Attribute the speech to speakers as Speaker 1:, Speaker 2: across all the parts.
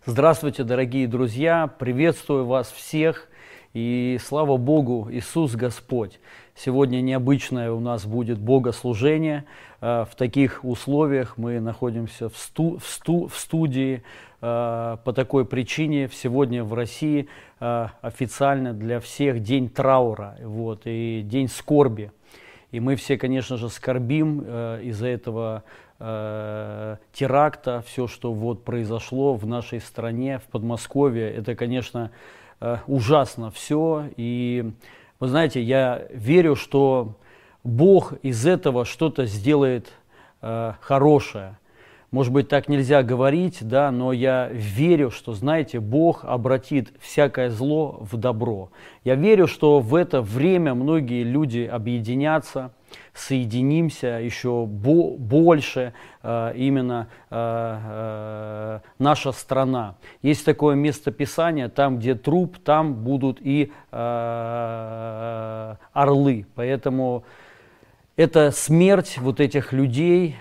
Speaker 1: Здравствуйте, дорогие друзья! Приветствую вас всех! И слава Богу, Иисус Господь! Сегодня необычное у нас будет богослужение. В таких условиях мы находимся в студии по такой причине. Сегодня в России официально для всех день траура, и день скорби. И мы все, конечно же, скорбим из-за этого теракта, все, что произошло в нашей стране, в Подмосковье. Это, конечно, ужасно все. И вы знаете, я верю, что Бог из этого что-то сделает хорошее. Может быть, так нельзя говорить, да, но я верю, что, знаете, Бог обратит всякое зло в добро. Я верю, что в это время многие люди объединятся, соединимся еще больше, именно наша страна. Есть такое местописание: там, где труп, там будут и орлы. Поэтому эта смерть этих людей,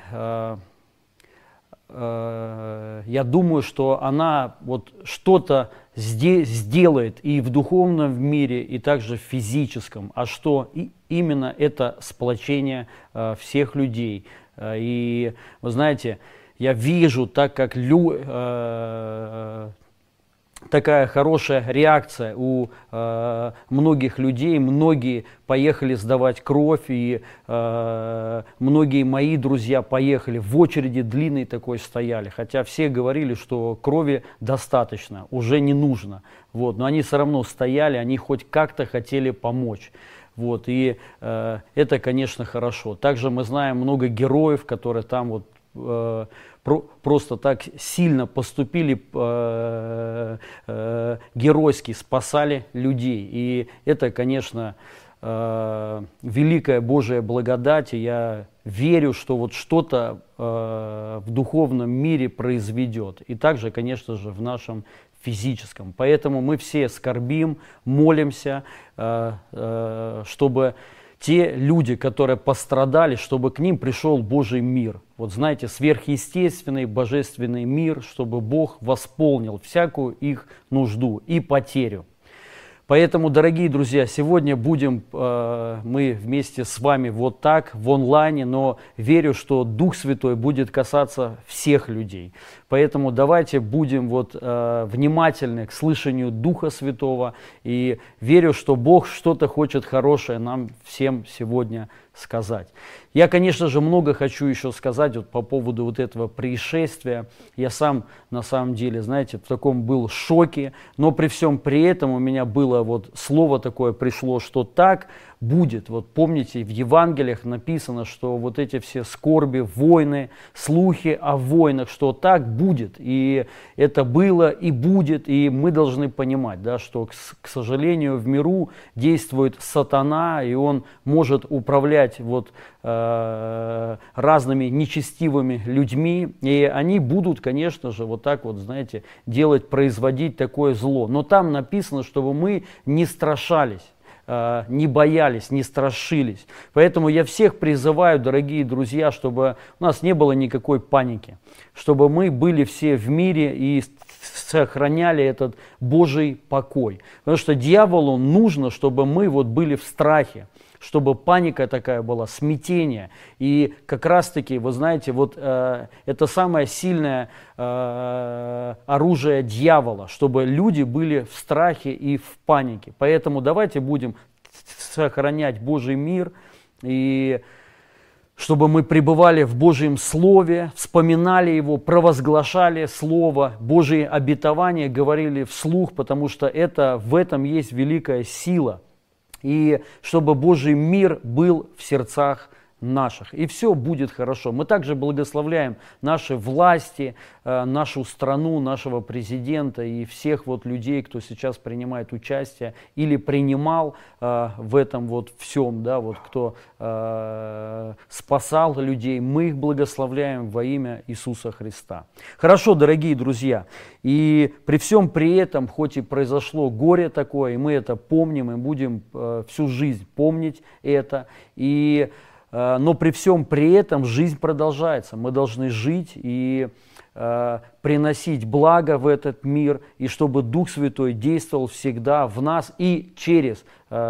Speaker 1: я думаю, что она что-то сделает и в духовном мире, и также в физическом. А что именно это сплочение всех людей. И вы знаете, я вижу, так как такая хорошая реакция у многих людей, многие поехали сдавать кровь, и многие мои друзья поехали, в очереди длинной такой стояли, хотя все говорили, что крови достаточно, уже не нужно, но они все равно стояли, они хоть как-то хотели помочь. И это, конечно, хорошо. Также мы знаем много героев, которые там просто так сильно поступили, геройски спасали людей. И это, конечно, великая Божия благодать. И я верю, что что-то в духовном мире произведет. И также, конечно же, в нашем физическом. Поэтому мы все скорбим, молимся, чтобы те люди, которые пострадали, чтобы к ним пришел Божий мир. Знаете, сверхъестественный, божественный мир, чтобы Бог восполнил всякую их нужду и потерю. Поэтому, дорогие друзья, сегодня будем мы вместе с вами так, в онлайне, но верю, что Дух Святой будет касаться всех людей. Поэтому давайте будем внимательны к слышанию Духа Святого, и верю, что Бог что-то хочет хорошее нам всем сегодня сказать. Я, конечно же, много хочу еще сказать по поводу этого происшествия. Я сам, на самом деле, знаете, в таком был шоке, но при всем при этом у меня было слово такое пришло, что так будет. Помните, в Евангелиях написано, что эти все скорби, войны, слухи о войнах, что так будет. И это было и будет, и мы должны понимать, что, к сожалению, в миру действует сатана, и он может управлять разными нечестивыми людьми, и они будут, конечно же, знаете, производить такое зло. Но там написано, чтобы мы не страшались, не боялись, не страшились. Поэтому я всех призываю, дорогие друзья, чтобы у нас не было никакой паники, чтобы мы были все в мире и сохраняли этот Божий покой. Потому что дьяволу нужно, чтобы мы были в страхе, чтобы паника такая была, смятение. И как раз-таки, вы знаете, это самое сильное оружие дьявола, чтобы люди были в страхе и в панике. Поэтому давайте будем сохранять Божий мир, и чтобы мы пребывали в Божьем Слове, вспоминали его, провозглашали Слово, Божьи обетования, говорили вслух, потому что в этом есть великая сила. И чтобы Божий мир был в сердцах наших. И все будет хорошо. Мы также благословляем наши власти, нашу страну, нашего президента и всех людей, кто сейчас принимает участие или принимал в этом всем, кто спасал людей. Мы их благословляем во имя Иисуса Христа. Хорошо, дорогие друзья. И при всем при этом, хоть и произошло горе такое, и мы это помним, и будем всю жизнь помнить это. И но при всем при этом жизнь продолжается. Мы должны жить и приносить благо в этот мир, и чтобы Дух Святой действовал всегда в нас и через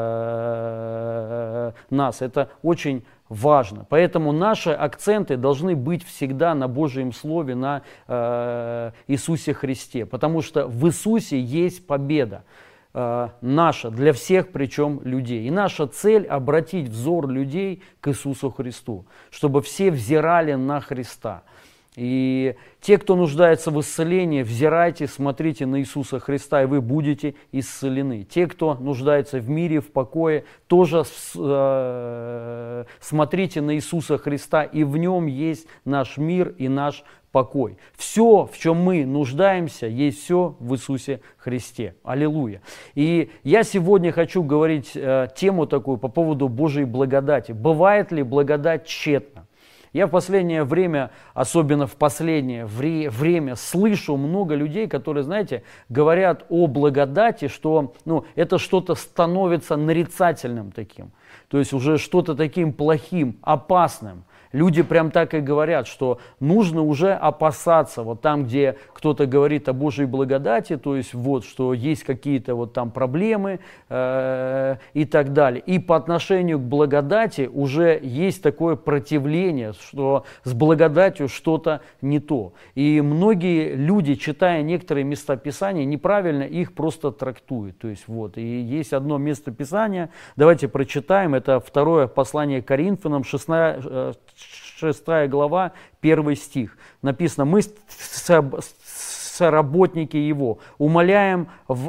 Speaker 1: нас. Это очень важно. Поэтому наши акценты должны быть всегда на Божьем Слове, на Иисусе Христе, потому что в Иисусе есть победа наша, для всех причем людей. И наша цель — обратить взор людей к Иисусу Христу, чтобы все взирали на Христа. И те, кто нуждается в исцелении, взирайте, смотрите на Иисуса Христа, и вы будете исцелены. Те, кто нуждается в мире, в покое, тоже смотрите на Иисуса Христа, и в Нем есть наш мир и наш покой. Все, в чем мы нуждаемся, есть все в Иисусе Христе. Аллилуйя. И я сегодня хочу говорить тему такую по поводу Божьей благодати. Бывает ли благодать тщетна? Я в последнее время, особенно в последнее время, слышу много людей, которые, знаете, говорят о благодати, что это что-то становится нарицательным таким, то есть уже что-то таким плохим, опасным. Люди прям так и говорят, что нужно уже опасаться. Вот там, где кто-то говорит о Божьей благодати, то есть вот, что есть какие-то вот там проблемы и так далее. И по отношению к благодати уже есть такое противление, что с благодатью что-то не то. И многие люди, читая некоторые места Писания, неправильно их просто трактуют. То есть вот, и есть одно место Писания, давайте прочитаем, это второе послание к Коринфянам, 6 глава, 1 стих. Написано: «Мы, соработники Его, умоляем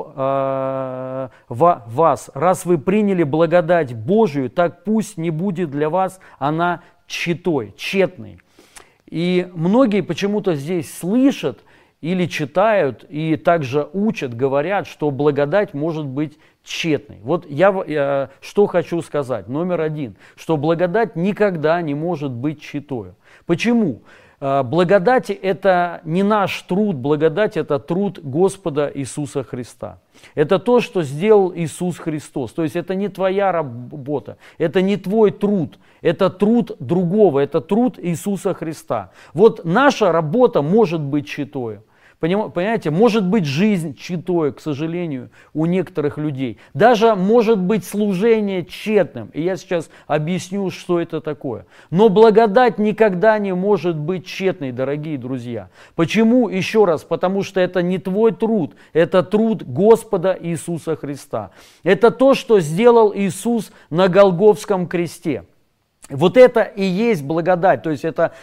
Speaker 1: вас, раз вы приняли благодать Божию, так пусть не будет для вас она тщетной». И многие почему-то здесь слышат или читают, и также учат, говорят, что благодать может быть тщетной. Вот я что хочу сказать. Номер один, что благодать никогда не может быть тщетою. Почему? Благодать — это не наш труд, благодать — это труд Господа Иисуса Христа. Это то, что сделал Иисус Христос. То есть это не твоя работа, это не твой труд, это труд другого, это труд Иисуса Христа. Вот наша работа может быть тщетою. Понимаете, может быть жизнь тщетной, к сожалению, у некоторых людей. Даже может быть служение тщетным. И я сейчас объясню, что это такое. Но благодать никогда не может быть тщетной, дорогие друзья. Почему? Еще раз, потому что это не твой труд, это труд Господа Иисуса Христа. Это то, что сделал Иисус на Голгофском кресте. Вот это и есть благодать, то есть это,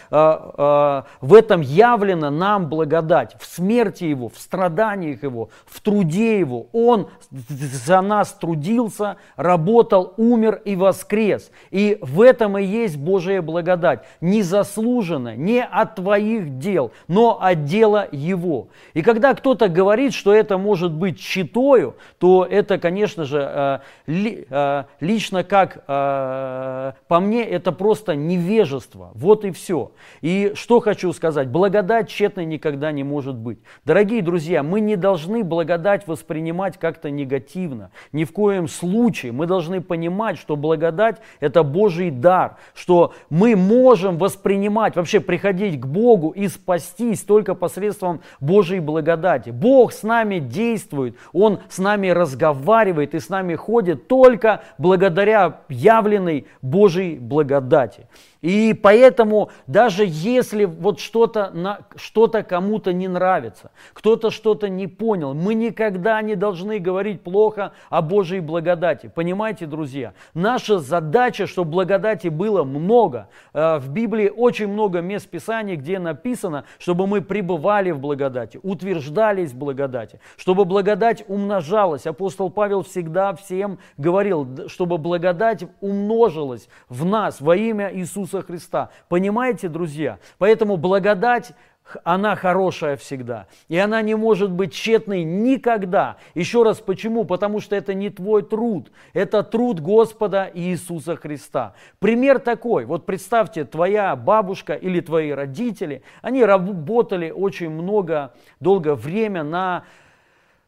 Speaker 1: в этом явлена нам благодать, в смерти Его, в страданиях Его, в труде Его. Он за нас трудился, работал, умер и воскрес. И в этом и есть Божия благодать, незаслуженно, не от твоих дел, но от дела Его. И когда кто-то говорит, что это может быть тщетою, то это, конечно же, лично как по мне, это просто невежество. Вот и все. И что хочу сказать. Благодать тщетной никогда не может быть. Дорогие друзья, мы не должны благодать воспринимать как-то негативно. Ни в коем случае. Мы должны понимать, что благодать — это Божий дар. Что мы можем воспринимать, вообще приходить к Богу и спастись только посредством Божьей благодати. Бог с нами действует. Он с нами разговаривает и с нами ходит только благодаря явленной Божьей благодати. И поэтому даже если вот что-то кому-то не нравится, кто-то что-то не понял, мы никогда не должны говорить плохо о Божьей благодати. Понимаете, друзья? Наша задача, чтобы благодати было много. В Библии очень много мест Писания, где написано, чтобы мы пребывали в благодати, утверждались в благодати, чтобы благодать умножалась. Апостол Павел всегда всем говорил, чтобы благодать умножилась в нас во имя Иисуса Христа. Понимаете, друзья? Поэтому благодать, она хорошая всегда. И она не может быть тщетной никогда. Еще раз, почему? Потому что это не твой труд. Это труд Господа Иисуса Христа. Пример такой. Вот представьте, твоя бабушка или твои родители, они работали очень долгое время на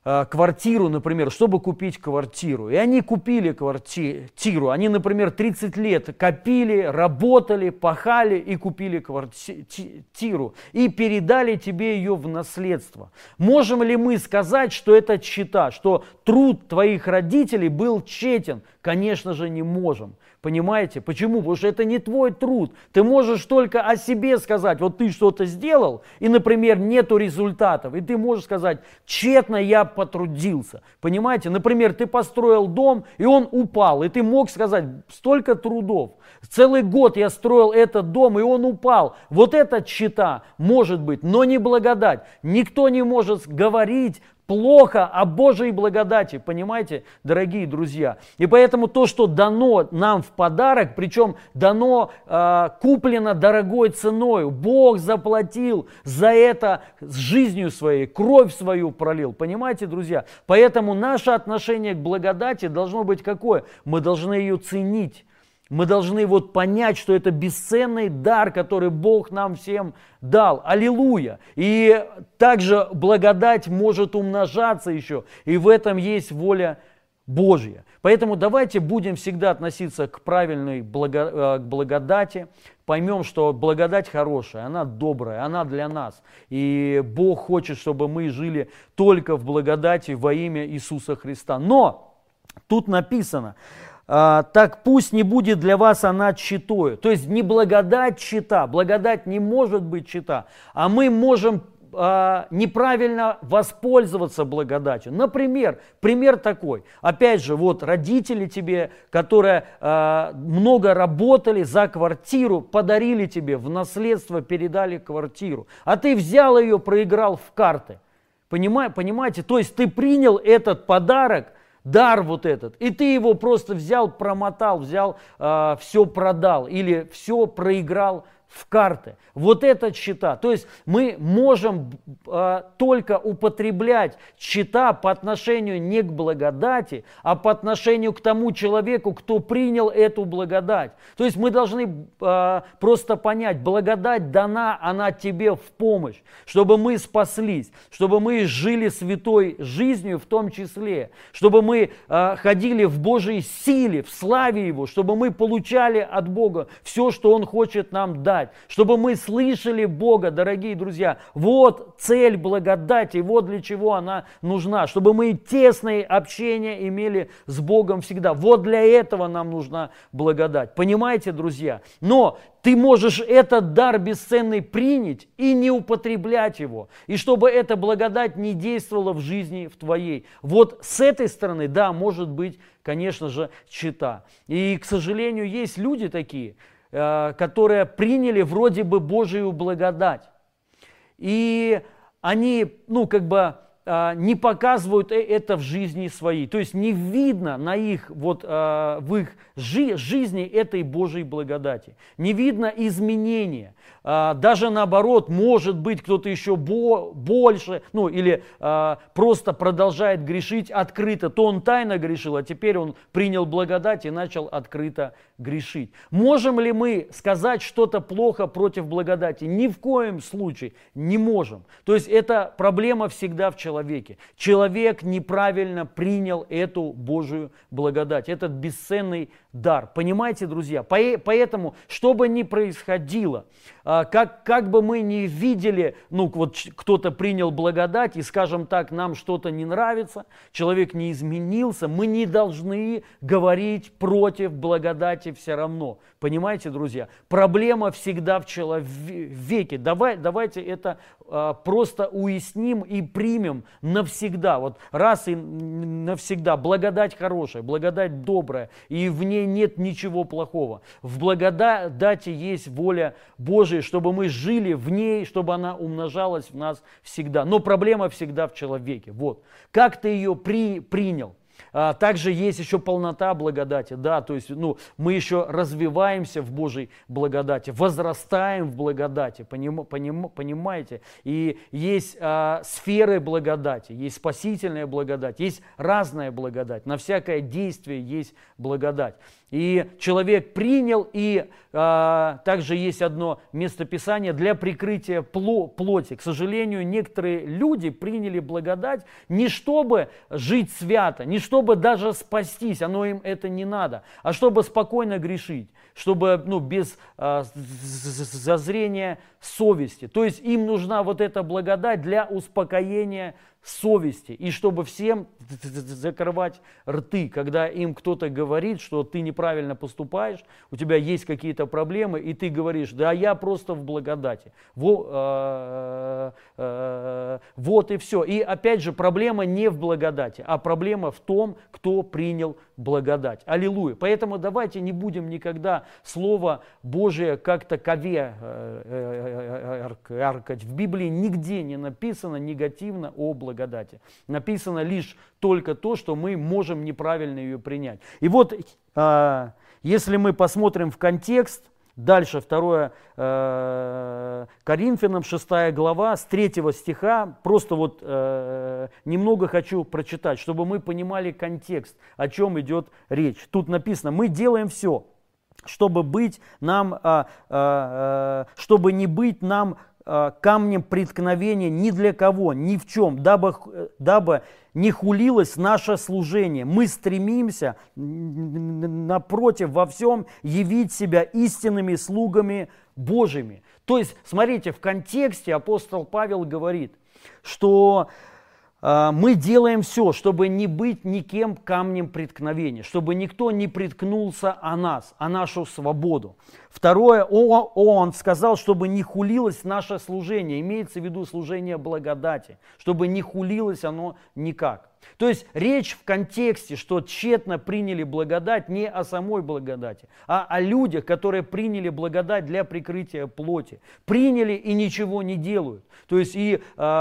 Speaker 1: квартиру, например, чтобы купить квартиру. И они купили квартиру. Они, например, 30 лет копили, работали, пахали и купили квартиру. И передали тебе ее в наследство. Можем ли мы сказать, что это чета, что труд твоих родителей был тщетен? Конечно же, не можем. Понимаете? Почему? Потому что это не твой труд. Ты можешь только о себе сказать, вот ты что-то сделал, и, например, нету результатов. И ты можешь сказать, тщетно я потрудился. Понимаете? Например, ты построил дом, и он упал. И ты мог сказать, столько трудов. Целый год я строил этот дом, и он упал. Вот это тщета может быть, но не благодать. Никто не может говорить плохо о Божьей благодати, понимаете, дорогие друзья. И поэтому то, что дано нам в подарок, причем дано, куплено дорогой ценой, Бог заплатил за это с жизнью своей, кровь свою пролил, понимаете, друзья. Поэтому наше отношение к благодати должно быть какое? Мы должны ее ценить. Мы должны вот понять, что это бесценный дар, который Бог нам всем дал. Аллилуйя! И также благодать может умножаться еще, и в этом есть воля Божья. Поэтому давайте будем всегда относиться к правильной благодати, поймем, что благодать хорошая, она добрая, она для нас. И Бог хочет, чтобы мы жили только в благодати во имя Иисуса Христа. Но тут написано, так пусть не будет для вас она тщетою. То есть не благодать тщета, благодать не может быть тщета, а мы можем неправильно воспользоваться благодатью. Например, пример такой. Опять же, вот родители тебе, которые много работали за квартиру, подарили тебе в наследство, передали квартиру, а ты взял ее, проиграл в карты. Понимаете? То есть ты принял этот подарок, дар вот этот, и ты его просто взял, промотал, взял, все продал или все проиграл в карты. Вот это тщета. То есть мы можем только употреблять тщета по отношению не к благодати, а по отношению к тому человеку, кто принял эту благодать. То есть мы должны просто понять, благодать дана, она тебе в помощь, чтобы мы спаслись, чтобы мы жили святой жизнью в том числе, чтобы мы ходили в Божьей силе, в славе Его, чтобы мы получали от Бога все, что Он хочет нам дать, чтобы мы слышали Бога, дорогие друзья. Вот цель благодати, вот для чего она нужна, чтобы мы тесное общение имели с Богом всегда. Вот для этого нам нужна благодать. Понимаете, друзья? Но ты можешь этот дар бесценный принять и не употреблять его. И чтобы эта благодать не действовала в жизни в твоей. Вот с этой стороны, да, может быть, конечно же, тщета. И, к сожалению, есть люди такие, которые приняли вроде бы Божию благодать. И они, не показывают это в жизни своей. То есть не видно на их, в их жизни этой Божьей благодати. Не видно изменения. Даже наоборот, может быть, кто-то еще больше, или просто продолжает грешить открыто. То он тайно грешил, а теперь он принял благодать и начал открыто грешить. Можем ли мы сказать что-то плохо против благодати? Ни в коем случае не можем. То есть это проблема всегда в человеке. Человек неправильно принял эту Божию благодать, этот бесценный дар. Понимаете, друзья? Поэтому, что бы ни происходило, как бы мы ни видели, кто-то принял благодать, и, скажем так, нам что-то не нравится, человек не изменился, мы не должны говорить против благодати все равно. Понимаете, друзья? Проблема всегда в человеке. Давайте это просто уясним и примем навсегда. Вот раз и навсегда. Благодать хорошая, благодать добрая, и в ней нет ничего плохого. В благодати есть воля Божия, чтобы мы жили в ней, чтобы она умножалась в нас всегда. Но проблема всегда в человеке. Вот. Как ты ее принял? Также есть еще полнота благодати, да, то есть мы еще развиваемся в Божьей благодати, возрастаем в благодати, понимаете? И есть сферы благодати, есть спасительная благодать, есть разная благодать, на всякое действие есть благодать. И человек принял, и также есть одно местописание для прикрытия плоти. К сожалению, некоторые люди приняли благодать не чтобы жить свято, не чтобы даже спастись, оно им это не надо, а чтобы спокойно грешить, чтобы без зазрения совести. То есть им нужна вот эта благодать для успокоения совести, и чтобы всем закрывать рты, когда им кто-то говорит, что ты неправильно поступаешь, у тебя есть какие-то проблемы, и ты говоришь: да я просто в благодати. Вот и все. И опять же, проблема не в благодати, а проблема в том, кто принял благодать. Аллилуйя. Поэтому давайте не будем никогда Слово Божие как такове аркать. В Библии нигде не написано негативно о благодати. Написано лишь только то, что мы можем неправильно ее принять. И вот, если мы посмотрим в контекст, дальше 2 Коринфянам, 6 глава, с 3 стиха, просто вот немного хочу прочитать, чтобы мы понимали контекст, о чем идет речь. Тут написано: мы делаем все, чтобы не быть нам камнем преткновения ни для кого, ни в чем, дабы не хулилось наше служение. Мы стремимся, напротив, во всем явить себя истинными слугами Божьими. То есть, смотрите, в контексте апостол Павел говорит, что мы делаем все, чтобы не быть никем камнем преткновения, чтобы никто не приткнулся о нас, о нашу свободу. Второе, он сказал, чтобы не хулилось наше служение, имеется в виду служение благодати, чтобы не хулилось оно никак. То есть речь в контексте, что тщетно приняли благодать, не о самой благодати, а о людях, которые приняли благодать для прикрытия плоти. Приняли и ничего не делают. То есть и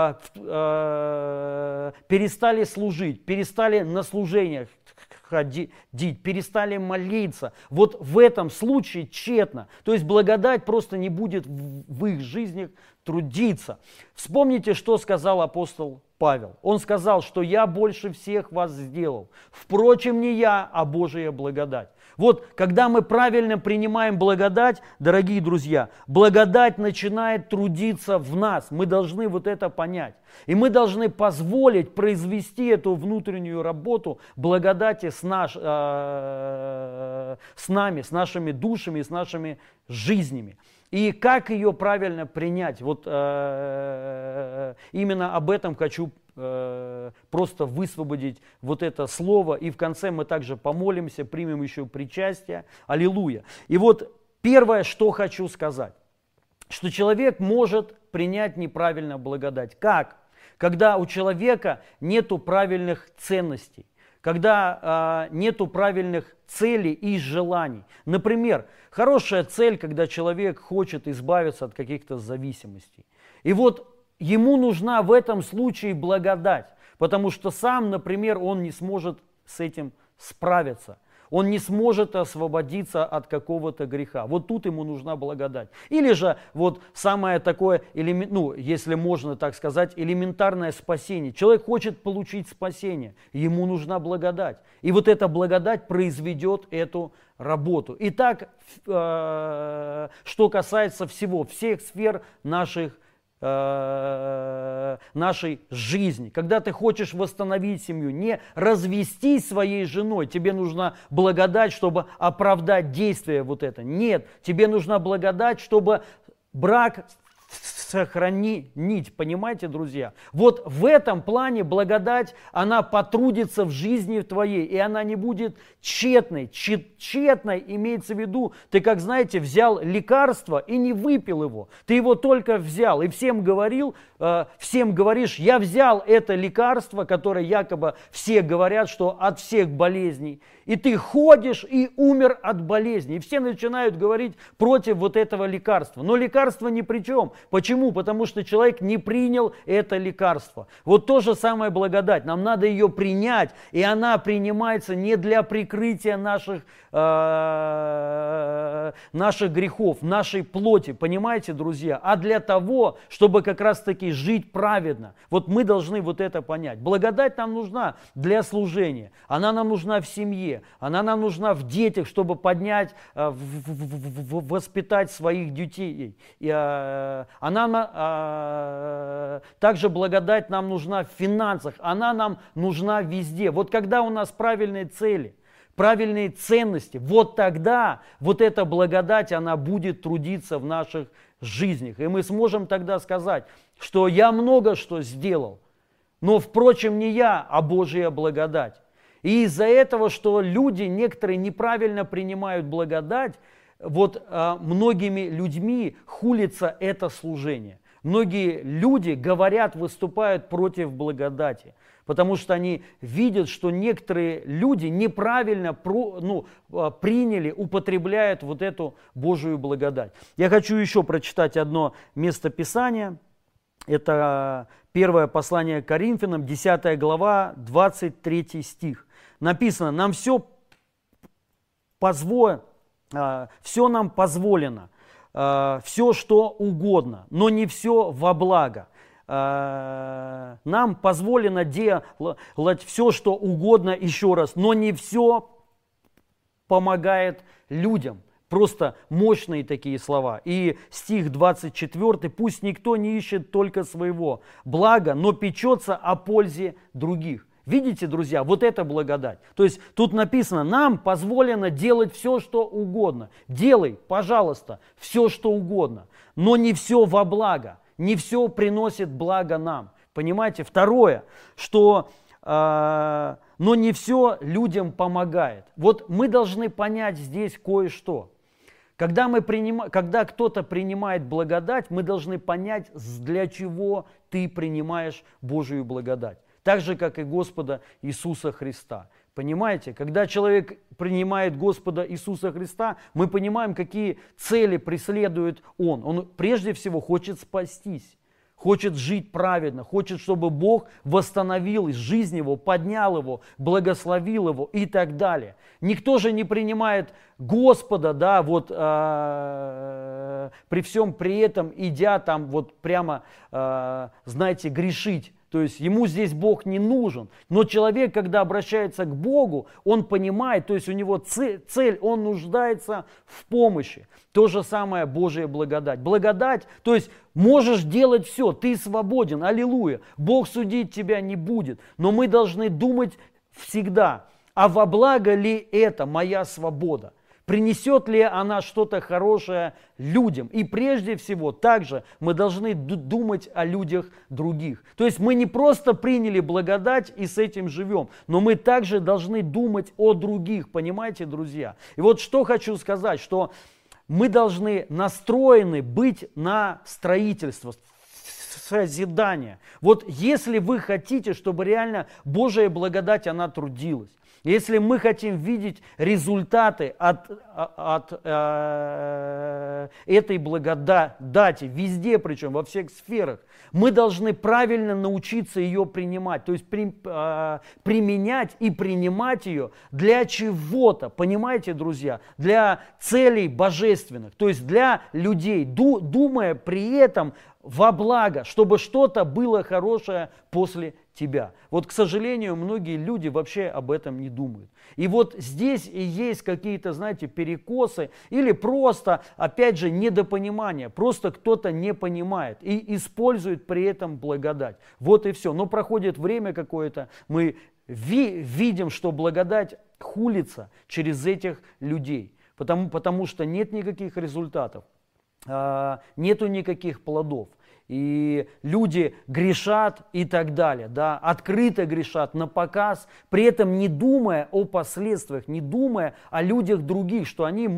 Speaker 1: перестали служить, перестали на служениях ходить, перестали молиться. Вот в этом случае тщетно. То есть благодать просто не будет в их жизнях трудиться. Вспомните, что сказал апостол Павел. Он сказал, что я больше всех вас сделал. Впрочем, не я, а Божия благодать. Вот, когда мы правильно принимаем благодать, дорогие друзья, благодать начинает трудиться в нас. Мы должны вот это понять. И мы должны позволить произвести эту внутреннюю работу благодати с нами, с нашими душами, с нашими жизнями. И как ее правильно принять? Вот именно об этом хочу просто высвободить вот это слово. И в конце мы также помолимся, примем еще причастие. Аллилуйя. И вот первое, что хочу сказать, что человек может принять неправильно благодать. Как? Когда у человека нету правильных ценностей, когда нету правильных целей и желаний. Например, хорошая цель, когда человек хочет избавиться от каких-то зависимостей. И вот ему нужна в этом случае благодать, потому что сам, например, он не сможет с этим справиться. Он не сможет освободиться от какого-то греха. Вот тут ему нужна благодать. Или же вот самое такое, если можно так сказать, элементарное спасение. Человек хочет получить спасение, ему нужна благодать. И вот эта благодать произведет эту работу. Итак, что касается всех сфер нашей жизни. Когда ты хочешь восстановить семью, не развестись своей женой, тебе нужна благодать, чтобы оправдать действие вот это. Нет, тебе нужна благодать, чтобы брак сохранить, понимаете, друзья? Вот в этом плане благодать, она потрудится в жизни твоей, и она не будет тщетной. Тщетной имеется в виду, ты, как знаете, взял лекарство и не выпил его. Ты его только взял и всем говоришь, я взял это лекарство, которое якобы все говорят, что от всех болезней. И ты ходишь и умер от болезни. И все начинают говорить против вот этого лекарства. Но лекарство ни при чем. Почему? Потому что человек не принял это лекарство. Вот то же самое благодать. Нам надо ее принять, и она принимается не для прикрытия наших грехов, нашей плоти, понимаете, друзья, а для того, чтобы как раз-таки жить праведно. Вот мы должны вот это понять. Благодать нам нужна для служения, она нам нужна в семье, она нам нужна в детях, чтобы поднять, воспитать своих детей. Также благодать нам нужна в финансах, она нам нужна везде. Вот когда у нас правильные цели, правильные ценности, вот тогда вот эта благодать, она будет трудиться в наших жизнях. И мы сможем тогда сказать, что я много что сделал, но, впрочем, не я, а Божья благодать. И из-за этого, что люди некоторые неправильно принимают благодать, вот многими людьми хулится это служение. Многие люди говорят, выступают против благодати, потому что они видят, что некоторые люди неправильно приняли, употребляют вот эту Божию благодать. Я хочу еще прочитать одно местописание. Это первое послание к Коринфянам, 10 глава, 23 стих. Написано: нам все нам позволено, все, что угодно, но не все во благо. Нам позволено делать все, что угодно, еще раз, но не все помогает людям. Просто мощные такие слова. И стих 24: пусть никто не ищет только своего блага, но печется о пользе других. Видите, друзья, вот это благодать. То есть тут написано: нам позволено делать все, что угодно. Делай, пожалуйста, все, что угодно, но не все во благо, не все приносит благо нам. Понимаете? Второе, что но не все людям помогает. Вот мы должны понять здесь кое-что. Когда кто-то принимает благодать, мы должны понять, для чего ты принимаешь Божию благодать. Так же, как и Господа Иисуса Христа. Понимаете? Когда человек принимает Господа Иисуса Христа, мы понимаем, какие цели преследует Он. Он прежде всего хочет спастись, хочет жить праведно, хочет, чтобы Бог восстановил жизнь его, поднял его, благословил его и так далее. Никто же не принимает Господа, да, вот при всем при этом, идя там вот прямо, знаете, грешить. То есть ему здесь Бог не нужен. Но человек, когда обращается к Богу, он понимает, то есть у него цель, он нуждается в помощи. То же самое Божья благодать. Благодать, то есть можешь делать все, ты свободен, аллилуйя. Бог судить тебя не будет. Но мы должны думать всегда, а во благо ли это моя свобода? Принесет ли она что-то хорошее людям? И прежде всего, также мы должны думать о людях других. То есть мы не просто приняли благодать и с этим живем, но мы также должны думать о других, понимаете, друзья? И вот что хочу сказать, что мы должны настроены быть на строительство, созидание. Вот если вы хотите, чтобы реально Божья благодать, она трудилась, если мы хотим видеть результаты от этой благодати, везде, причем во всех сферах, мы должны правильно научиться ее принимать, то есть применять и принимать ее для чего-то, понимаете, друзья, для целей божественных, то есть для людей, думая при этом во благо, чтобы что-то было хорошее после тебя. Вот, к сожалению, многие люди вообще об этом не думают. И вот здесь и есть какие-то, знаете, перекосы или просто, опять же, недопонимание. Просто кто-то не понимает и использует при этом благодать. Вот и все. Но проходит время какое-то, мы видим, что благодать хулится через этих людей, потому что нет никаких результатов. Нету никаких плодов. И люди грешат и так далее, да, открыто грешат, на показ, при этом не думая о последствиях, не думая о людях других, что они могут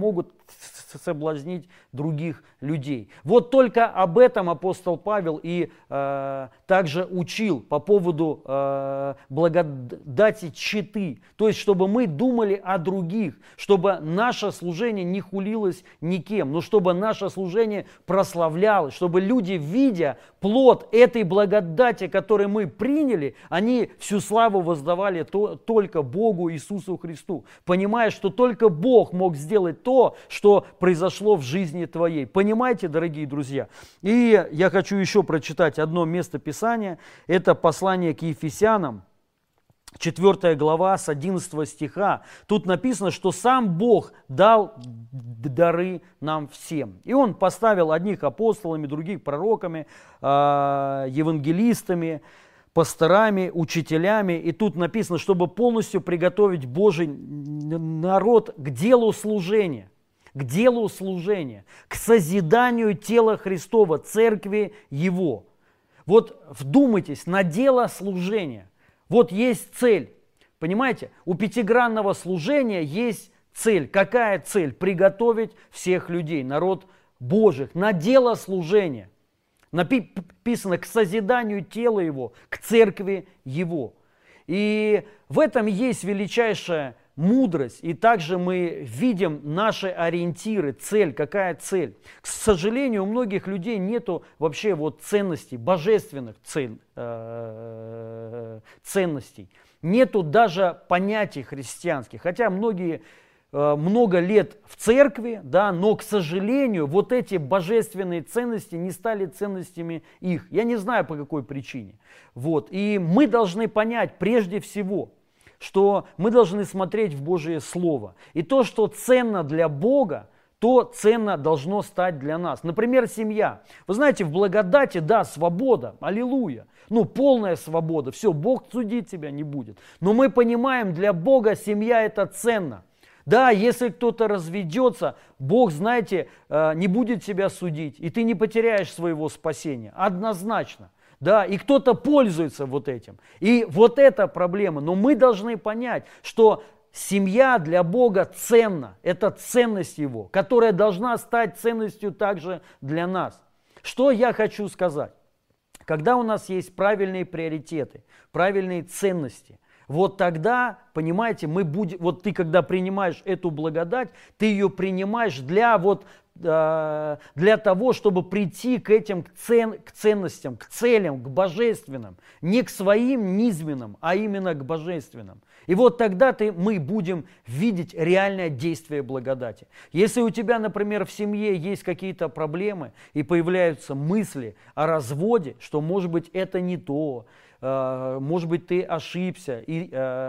Speaker 1: соблазнить других людей. Вот только об этом апостол Павел и также учил по поводу благодати читы. То есть, чтобы мы думали о других, чтобы наше служение не хулилось никем, но чтобы наше служение прославлялось, чтобы люди, видя плод этой благодати, которую мы приняли, они всю славу воздавали только Богу Иисусу Христу, понимая, что только Бог мог сделать то, что произошло в жизни твоей. Понимаете, дорогие друзья? И я хочу еще прочитать одно место Писания. Это послание к Ефесянам, 4 глава с 11 стиха. Тут написано, что сам Бог дал дары нам всем. И Он поставил одних апостолами, других пророками, евангелистами, пасторами, учителями. И тут написано, чтобы полностью приготовить Божий народ к делу служения. К делу служения, к созиданию тела Христова, церкви Его. Вот вдумайтесь, на дело служения. Вот есть цель. Понимаете, у пятигранного служения есть цель. Какая цель? Приготовить всех людей, народ Божий, на дело служения. Написано к созиданию тела Его, к церкви Его. И в этом есть величайшая мудрость, и также мы видим наши ориентиры, цель, какая цель. К сожалению, у многих людей нету вообще вот ценностей, божественных ценностей. Нету даже понятий христианских, хотя многие много лет в церкви, да, но, к сожалению, вот эти божественные ценности не стали ценностями их. Я не знаю, по какой причине. Вот. И мы должны понять прежде всего, что мы должны смотреть в Божие Слово. И то, что ценно для Бога, то ценно должно стать для нас. Например, семья. Вы знаете, в благодати, да, свобода, аллилуйя. Ну, полная свобода, все, Бог судить тебя не будет. Но мы понимаем, для Бога семья это ценно. Да, если кто-то разведется, Бог, знаете, не будет тебя судить, и ты не потеряешь своего спасения. Однозначно. Да, и кто-то пользуется вот этим. И вот эта проблема. Но мы должны понять, что семья для Бога ценна. Это ценность Его, которая должна стать ценностью также для нас. Что я хочу сказать? Когда у нас есть правильные приоритеты, правильные ценности, вот тогда, понимаете, мы будем, вот ты когда принимаешь эту благодать, ты ее принимаешь для того, чтобы прийти к этим к ценностям, к целям, к божественным, не к своим низменным, а именно к божественным. И вот тогда мы будем видеть реальное действие благодати. Если у тебя, например, в семье есть какие-то проблемы и появляются мысли о разводе, что, может быть, это не то, может быть, ты ошибся, и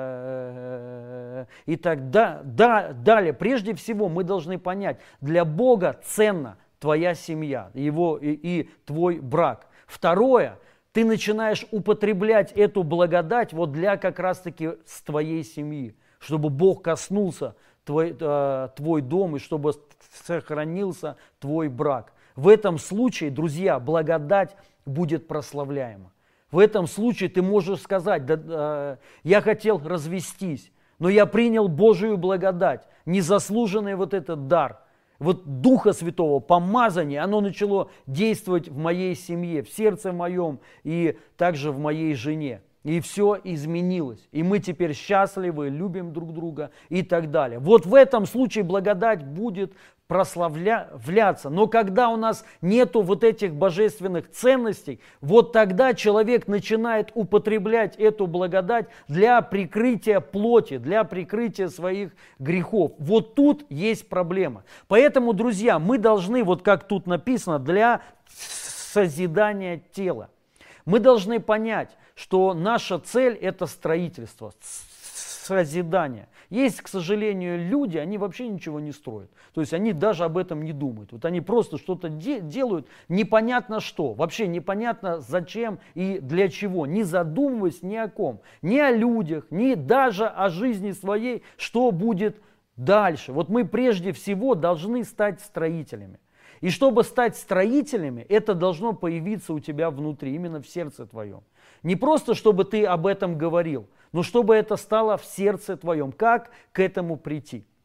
Speaker 1: так далее. Прежде всего, мы должны понять, для Бога ценна твоя семья, его и твой брак. Второе, ты начинаешь употреблять эту благодать вот для как раз-таки с твоей семьи, чтобы Бог коснулся твой дом и чтобы сохранился твой брак. В этом случае, друзья, благодать будет прославляема. В этом случае ты можешь сказать, я хотел развестись, но я принял Божию благодать, незаслуженный вот этот дар, вот Духа Святого, помазание, оно начало действовать в моей семье, в сердце моем и также в моей жене. И все изменилось. И мы теперь счастливы, любим друг друга и так далее. Вот в этом случае благодать будет прославляться. Но когда у нас нету вот этих божественных ценностей, вот тогда человек начинает употреблять эту благодать для прикрытия плоти, для прикрытия своих грехов. Вот тут есть проблема. Поэтому, друзья, мы должны, вот как тут написано, для созидания тела. Мы должны понять, что наша цель – это строительство, созидание. Есть, к сожалению, люди, они вообще ничего не строят. То есть они даже об этом не думают. Вот они просто что-то делают, непонятно что, вообще непонятно зачем и для чего, не задумываясь ни о ком, ни о людях, ни даже о жизни своей, что будет дальше. Вот мы прежде всего должны стать строителями. И чтобы стать строителями, это должно появиться у тебя внутри, именно в сердце твоем. Не просто, чтобы ты об этом говорил, но чтобы это стало в сердце твоем. Как к этому прийти?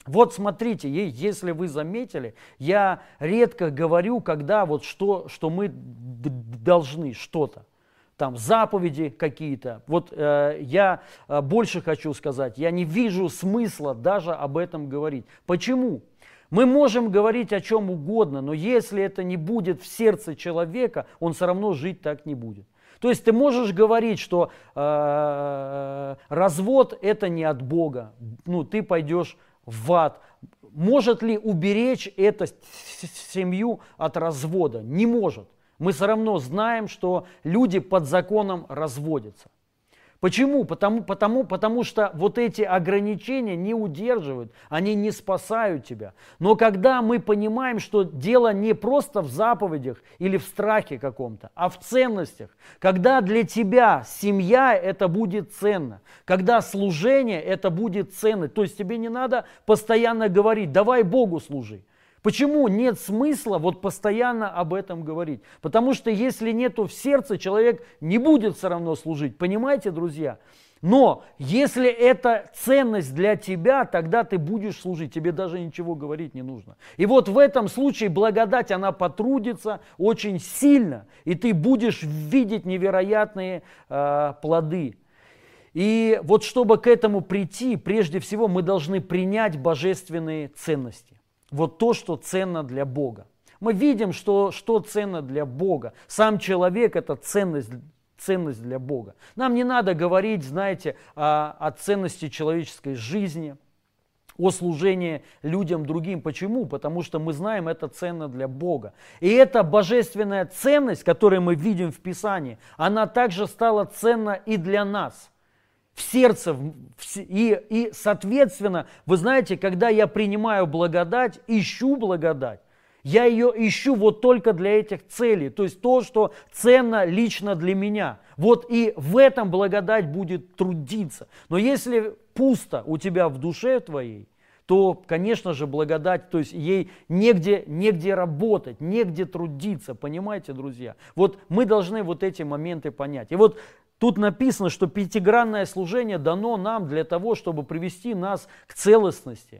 Speaker 1: Вот смотрите, если вы заметили, я редко говорю, когда вот что мы должны что-то. Там заповеди какие-то. Вот я больше хочу сказать, я не вижу смысла даже об этом говорить. Почему? Мы можем говорить о чем угодно, но если это не будет в сердце человека, он все равно жить так не будет. То есть ты можешь говорить, что развод это не от Бога, ну ты пойдешь в ад. Может ли уберечь эту семью от развода? Не может. Мы все равно знаем, что люди под законом разводятся. Почему? Потому что вот эти ограничения не удерживают, они не спасают тебя. Но когда мы понимаем, что дело не просто в заповедях или в страхе каком-то, а в ценностях, когда для тебя семья это будет ценно, когда служение это будет ценно, то есть тебе не надо постоянно говорить, давай Богу служи. Почему нет смысла вот постоянно об этом говорить? Потому что если нету в сердце, человек не будет все равно служить. Понимаете, друзья? Но если это ценность для тебя, тогда ты будешь служить. Тебе даже ничего говорить не нужно. И вот в этом случае благодать, она потрудится очень сильно. И ты будешь видеть невероятные плоды. И вот чтобы к этому прийти, прежде всего мы должны принять божественные ценности. Вот то, что ценно для Бога. Мы видим, что ценно для Бога. Сам человек – это ценность для Бога. Нам не надо говорить, знаете, о ценности человеческой жизни, о служении людям другим. Почему? Потому что мы знаем, это ценно для Бога. И эта божественная ценность, которую мы видим в Писании, она также стала ценна и для нас. В сердце, и соответственно, вы знаете, когда я принимаю благодать, ищу благодать, я ее ищу вот только для этих целей, то есть то, что ценно лично для меня. Вот и в этом благодать будет трудиться. Но если пусто у тебя в душе твоей, то, конечно же, благодать, то есть ей негде работать, негде трудиться, понимаете, друзья? Вот мы должны вот эти моменты понять. И вот тут написано, что пятигранное служение дано нам для того, чтобы привести нас к целостности,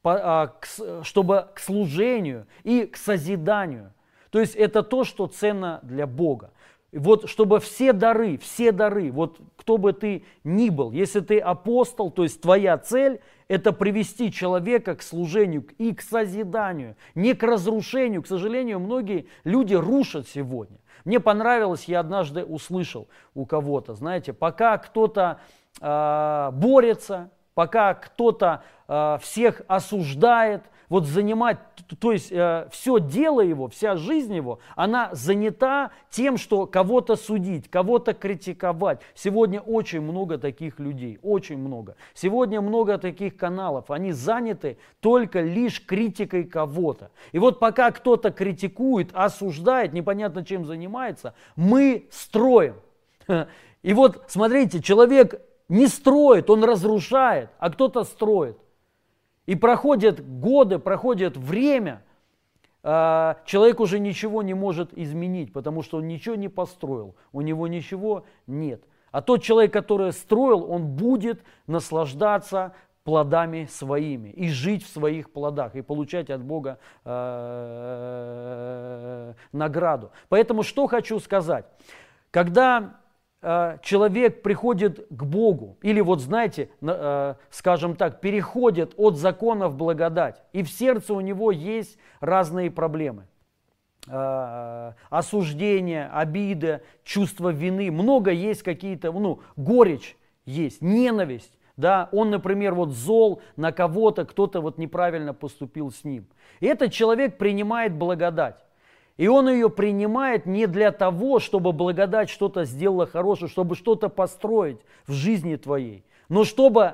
Speaker 1: чтобы к служению и к созиданию. То есть это то, что ценно для Бога. Вот чтобы все дары, вот кто бы ты ни был, если ты апостол, то есть твоя цель – это привести человека к служению и к созиданию, не к разрушению. К сожалению, многие люди рушат сегодня. Мне понравилось, я однажды услышал у кого-то, знаете, пока кто-то борется, пока кто-то всех осуждает, вот занимать, то есть все дело его, вся жизнь его, она занята тем, что кого-то судить, кого-то критиковать. Сегодня очень много таких людей, очень много. Сегодня много таких каналов, они заняты только лишь критикой кого-то. И вот пока кто-то критикует, осуждает, непонятно чем занимается, мы строим. И вот смотрите, человек не строит, он разрушает, а кто-то строит. И проходят годы, проходит время, человек уже ничего не может изменить, потому что он ничего не построил, у него ничего нет. А тот человек, который строил, он будет наслаждаться плодами своими и жить в своих плодах, и получать от Бога награду. Поэтому что хочу сказать. Когда человек приходит к Богу, или вот знаете, скажем так, переходит от закона в благодать, и в сердце у него есть разные проблемы. Осуждение, обида, чувство вины, много есть какие-то, горечь есть, ненависть. Да, он, например, вот зол на кого-то, кто-то вот неправильно поступил с ним. И этот человек принимает благодать. И он ее принимает не для того, чтобы благодать что-то сделала хорошее, чтобы что-то построить в жизни твоей, но чтобы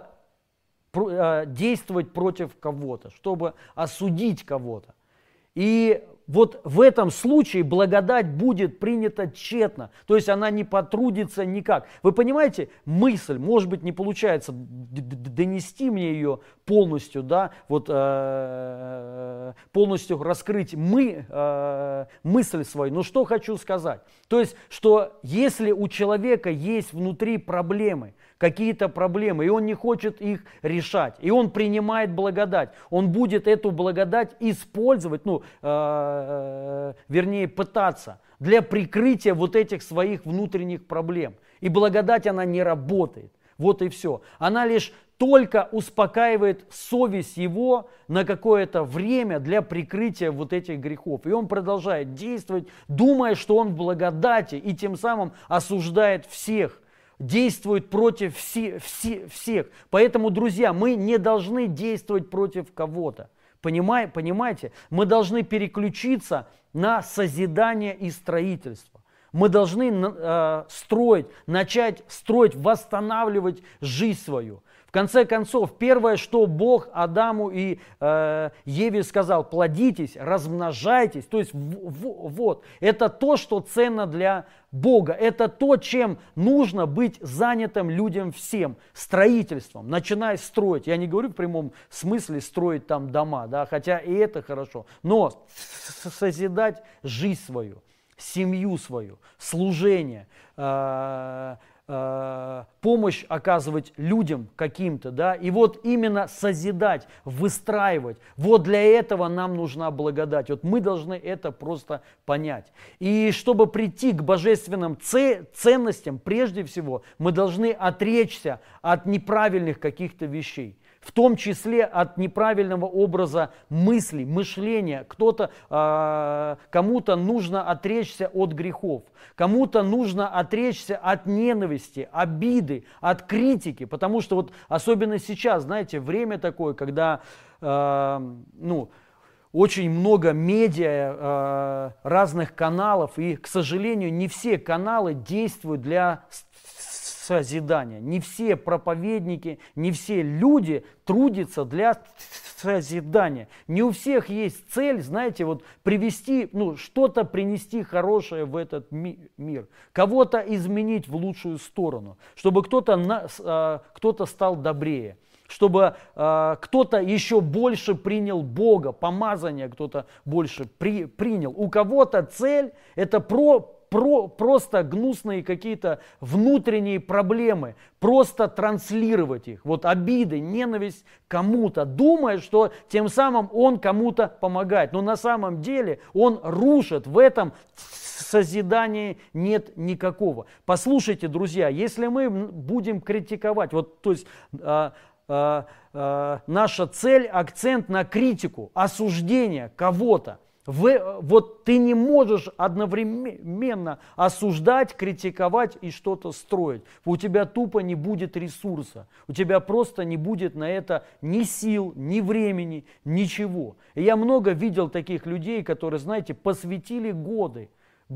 Speaker 1: действовать против кого-то, чтобы осудить кого-то. И вот в этом случае благодать будет принята тщетно, то есть она не потрудится никак. Вы понимаете, мысль, может быть, не получается донести мне ее полностью, да, вот полностью раскрыть мысль свою. Но что хочу сказать? То есть, что если у человека есть внутри проблемы, какие-то проблемы, и он не хочет их решать, и он принимает благодать, он будет эту благодать использовать, вернее, пытаться для прикрытия вот этих своих внутренних проблем. И благодать, она не работает. Вот и все. Она лишь только успокаивает совесть его на какое-то время для прикрытия вот этих грехов. И он продолжает действовать, думая, что он в благодати, и тем самым осуждает всех, действует против всех. Поэтому, друзья, мы не должны действовать против кого-то. Понимаете? Мы должны переключиться на созидание и строительство. Мы должны начать строить, восстанавливать жизнь свою. В конце концов, первое, что Бог Адаму и Еве сказал: плодитесь, размножайтесь. То есть вот, это то, что ценно для Бога. Это то, чем нужно быть занятым людям всем. Строительством. Начинай строить. Я не говорю в прямом смысле строить там дома, да, хотя и это хорошо. Но созидать жизнь свою, семью свою, служение, помощь оказывать людям каким-то, да, и вот именно созидать, выстраивать, вот для этого нам нужна благодать. Вот мы должны это просто понять. И чтобы прийти к божественным ценностям, прежде всего, мы должны отречься от неправильных каких-то вещей. В том числе от неправильного образа мыслей, мышления. Кому-то нужно отречься от грехов, кому-то нужно отречься от ненависти, обиды, от критики. Потому что вот особенно сейчас, знаете, время такое, когда очень много медиа, разных каналов, и, к сожалению, не все каналы действуют для созидания. Не все проповедники, не все люди трудятся для созидания. Не у всех есть цель, знаете, вот привести, что-то принести хорошее в этот мир. Кого-то изменить в лучшую сторону, чтобы кто-то стал добрее, чтобы кто-то еще больше принял Бога, помазание кто-то больше принял. У кого-то цель – это просто гнусные какие-то внутренние проблемы, просто транслировать их, вот обиды, ненависть кому-то, думая, что тем самым он кому-то помогает. Но на самом деле он рушит, в этом созидания нет никакого. Послушайте, друзья, если мы будем критиковать, вот, то есть наша цель, акцент на критику, осуждение кого-то, вот ты не можешь одновременно осуждать, критиковать и что-то строить. У тебя тупо не будет ресурса. У тебя просто не будет на это ни сил, ни времени, ничего. И я много видел таких людей, которые, знаете, посвятили годы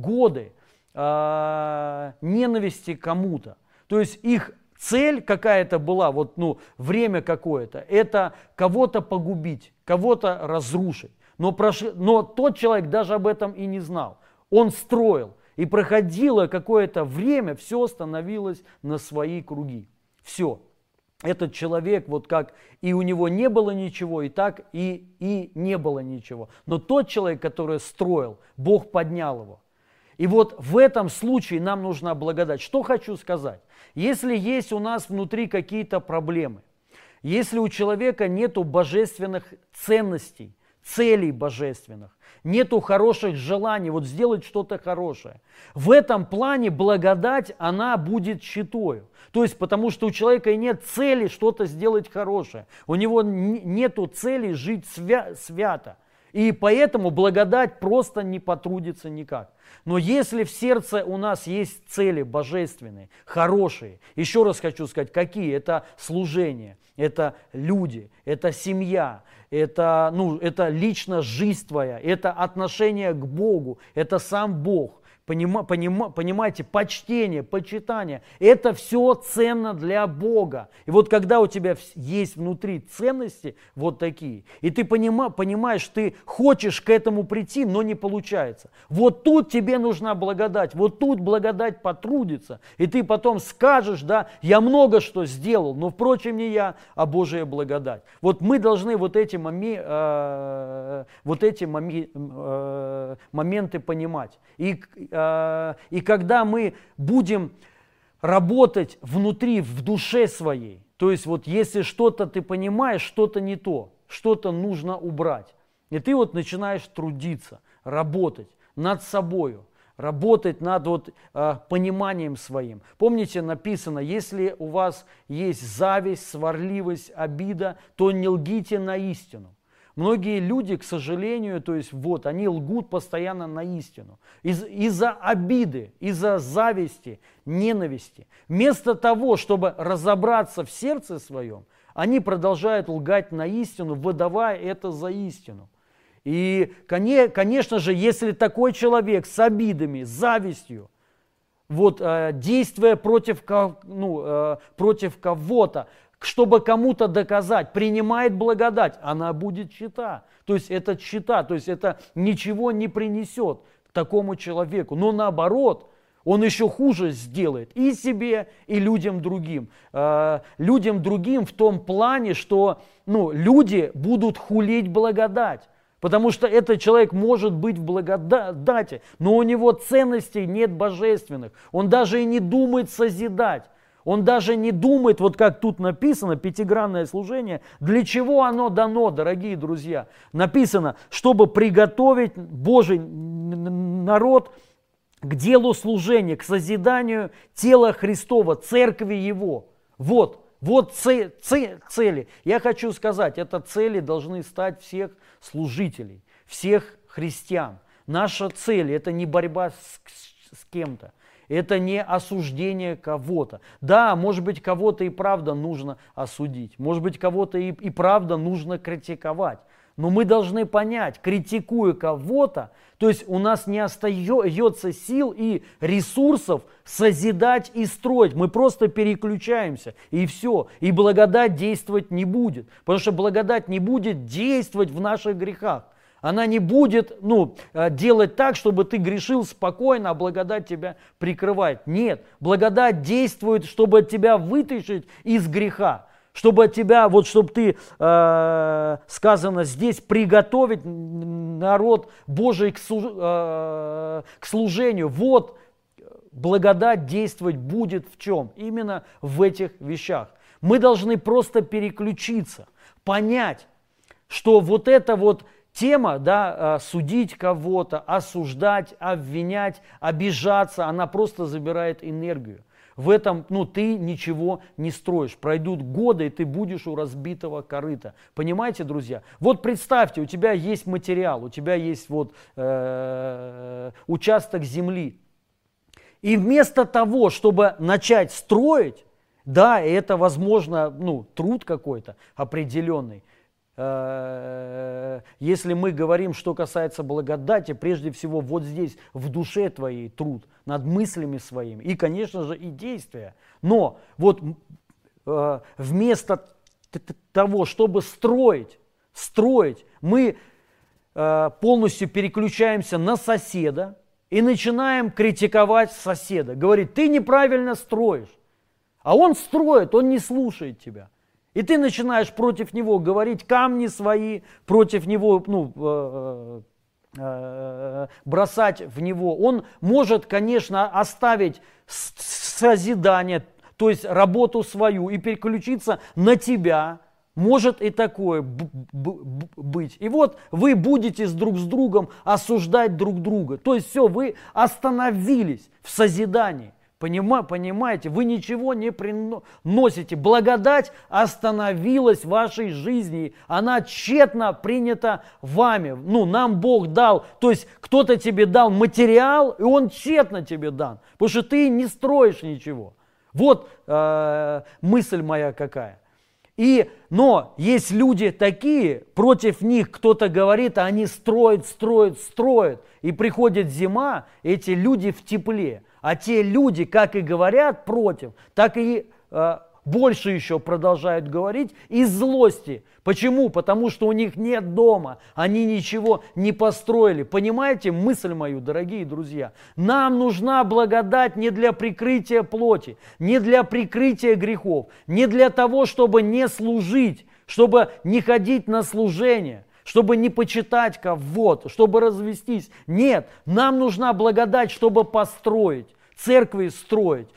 Speaker 1: ненависти кому-то. То есть их цель какая-то была, время какое-то, это кого-то погубить, кого-то разрушить. Но тот человек даже об этом и не знал. Он строил. И проходило какое-то время, все становилось на свои круги. Все. Этот человек, вот как и у него не было ничего, и так и не было ничего. Но тот человек, который строил, Бог поднял его. И вот в этом случае нам нужна благодать. Что хочу сказать? Если есть у нас внутри какие-то проблемы, если у человека нету божественных ценностей, целей божественных, нету хороших желаний, сделать что-то хорошее. В этом плане благодать, она будет щитою. То есть, потому что у человека нет цели что-то сделать хорошее. У него нету цели жить свято. И поэтому благодать просто не потрудится никак. Но если в сердце у нас есть цели божественные, хорошие, еще раз хочу сказать, какие? Это служение, это люди, это семья, это лично жизнь твоя, это отношение к Богу, это сам Бог. Понимаете, почтение, почитание, это все ценно для Бога. И вот когда у тебя есть внутри ценности вот такие, и ты понимаешь, ты хочешь к этому прийти, но не получается. Вот тут тебе нужна благодать, вот тут благодать потрудится. И ты потом скажешь, да, я много что сделал, но впрочем не я, а Божия благодать. Вот мы должны вот эти моменты понимать. И когда мы будем работать внутри, в душе своей, то есть вот если что-то ты понимаешь, что-то не то, что-то нужно убрать, и ты вот начинаешь трудиться, работать над собою, работать над пониманием своим. Помните, написано, если у вас есть зависть, сварливость, обида, то не лгите на истину. Многие люди, к сожалению, то есть вот, они лгут постоянно на истину. Из-за обиды, из-за зависти, ненависти. Вместо того, чтобы разобраться в сердце своем, они продолжают лгать на истину, выдавая это за истину. И, конечно же, если такой человек с обидами, с завистью, вот, действуя против кого-то, чтобы кому-то доказать, принимает благодать, она будет чита. То есть это чита, то есть это ничего не принесет такому человеку. Но наоборот, он еще хуже сделает и себе, и людям другим. Людям другим в том плане, что люди будут хулить благодать. Потому что этот человек может быть в благодати, но у него ценностей нет божественных. Он даже и не думает созидать. Он даже не думает, вот как тут написано, пятигранное служение, для чего оно дано, дорогие друзья. Написано, чтобы приготовить Божий народ к делу служения, к созиданию тела Христова, церкви Его. Вот цели. Я хочу сказать, это цели должны стать всех служителей, всех христиан. Наша цель – это не борьба с кем-то. Это не осуждение кого-то. Да, может быть, кого-то и правда нужно осудить. Может быть, кого-то и правда нужно критиковать. Но мы должны понять, критикуя кого-то, то есть у нас не остается сил и ресурсов созидать и строить. Мы просто переключаемся, и все. И благодать действовать не будет. Потому что благодать не будет действовать в наших грехах. Она не будет делать так, чтобы ты грешил спокойно, а благодать тебя прикрывает. Нет, благодать действует, чтобы тебя вытащить из греха. Чтобы тебя, чтобы ты, сказано здесь, приготовить народ Божий к служению. Вот благодать действовать будет в чем? Именно в этих вещах. Мы должны просто переключиться, понять, что вот эта тема, судить кого-то, осуждать, обвинять, обижаться, она просто забирает энергию. В этом, ты ничего не строишь. Пройдут годы, и ты будешь у разбитого корыта. Понимаете, друзья? Вот представьте, у тебя есть материал, у тебя есть участок земли. И вместо того, чтобы начать строить, да, это, возможно, труд какой-то определенный. Если мы говорим, что касается благодати, прежде всего вот здесь, в душе твоей труд, над мыслями своими и, конечно же, и действия. Но вместо того, чтобы строить, мы полностью переключаемся на соседа и начинаем критиковать соседа. Говорит, ты неправильно строишь. А он строит, он не слушает тебя. И ты начинаешь против него говорить камни свои, против него, бросать в него. Он может, конечно, оставить созидание, то есть работу свою, и переключиться на тебя. Может и такое быть. И вот вы будете друг с другом осуждать друг друга. То есть все, вы остановились в созидании. Понимаете, вы ничего не приносите. Благодать остановилась в вашей жизни. Она тщетно принята вами. Нам Бог дал, то есть кто-то тебе дал материал, и он тщетно тебе дан. Потому что ты не строишь ничего. Вот мысль моя какая. Но есть люди такие, против них кто-то говорит, а они строят. И приходит зима, эти люди в тепле. А те люди, как и говорят против, так и больше еще продолжают говорить из злости. Почему? Потому что у них нет дома, они ничего не построили. Понимаете мысль мою, дорогие друзья? Нам нужна благодать не для прикрытия плоти, не для прикрытия грехов, не для того, чтобы не служить, чтобы не ходить на служение, чтобы не почитать кого-то, чтобы развестись. Нет, нам нужна благодать, чтобы построить. Церкви строить,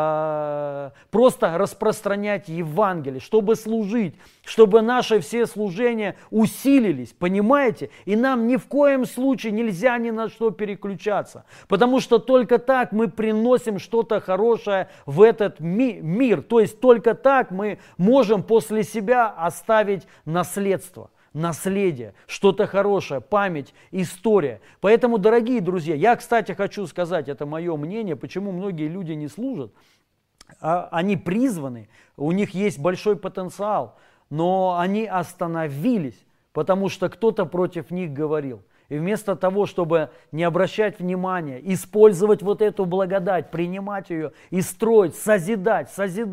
Speaker 1: просто распространять Евангелие, чтобы служить, чтобы наши все служения усилились, понимаете? И нам ни в коем случае нельзя ни на что переключаться, потому что только так мы приносим что-то хорошее в этот мир, то есть только так мы можем после себя оставить наследство. Наследие, что-то хорошее, память, история. Поэтому, дорогие друзья, я, кстати, хочу сказать, это мое мнение, почему многие люди не служат. Они призваны, у них есть большой потенциал, но они остановились, потому что кто-то против них говорил. И вместо того, чтобы не обращать внимания, использовать вот эту благодать, принимать ее и строить, созидать,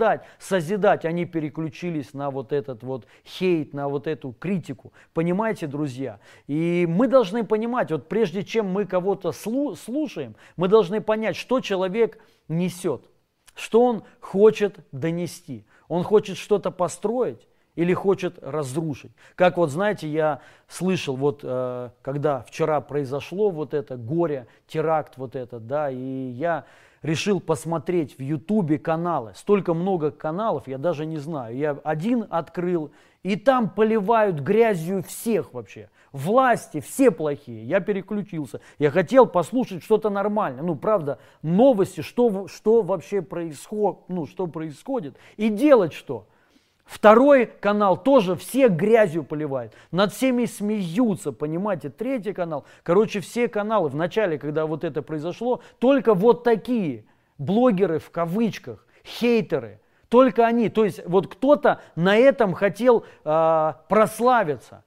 Speaker 1: они переключились на вот этот вот хейт, на вот эту критику. Понимаете, друзья? И мы должны понимать, вот прежде чем мы кого-то слушаем, мы должны понять, что человек несет, что он хочет донести. Он хочет что-то построить или хочет разрушить. Как вот, знаете, я слышал, вот когда вчера произошло вот это горе, теракт вот этот, да, и я решил посмотреть в Ютубе каналы. Столько много каналов, я даже не знаю. Я один открыл, и там поливают грязью всех вообще. Власти все плохие. Я переключился. Я хотел послушать что-то нормальное. Ну, правда, новости, что вообще происходит, ну, что происходит, и делать что. Второй канал тоже все грязью поливает, над всеми смеются, понимаете. Третий канал, короче, все каналы в начале, когда вот это произошло, только вот такие блогеры в кавычках, хейтеры, только они. То есть вот кто-то на этом хотел прославиться.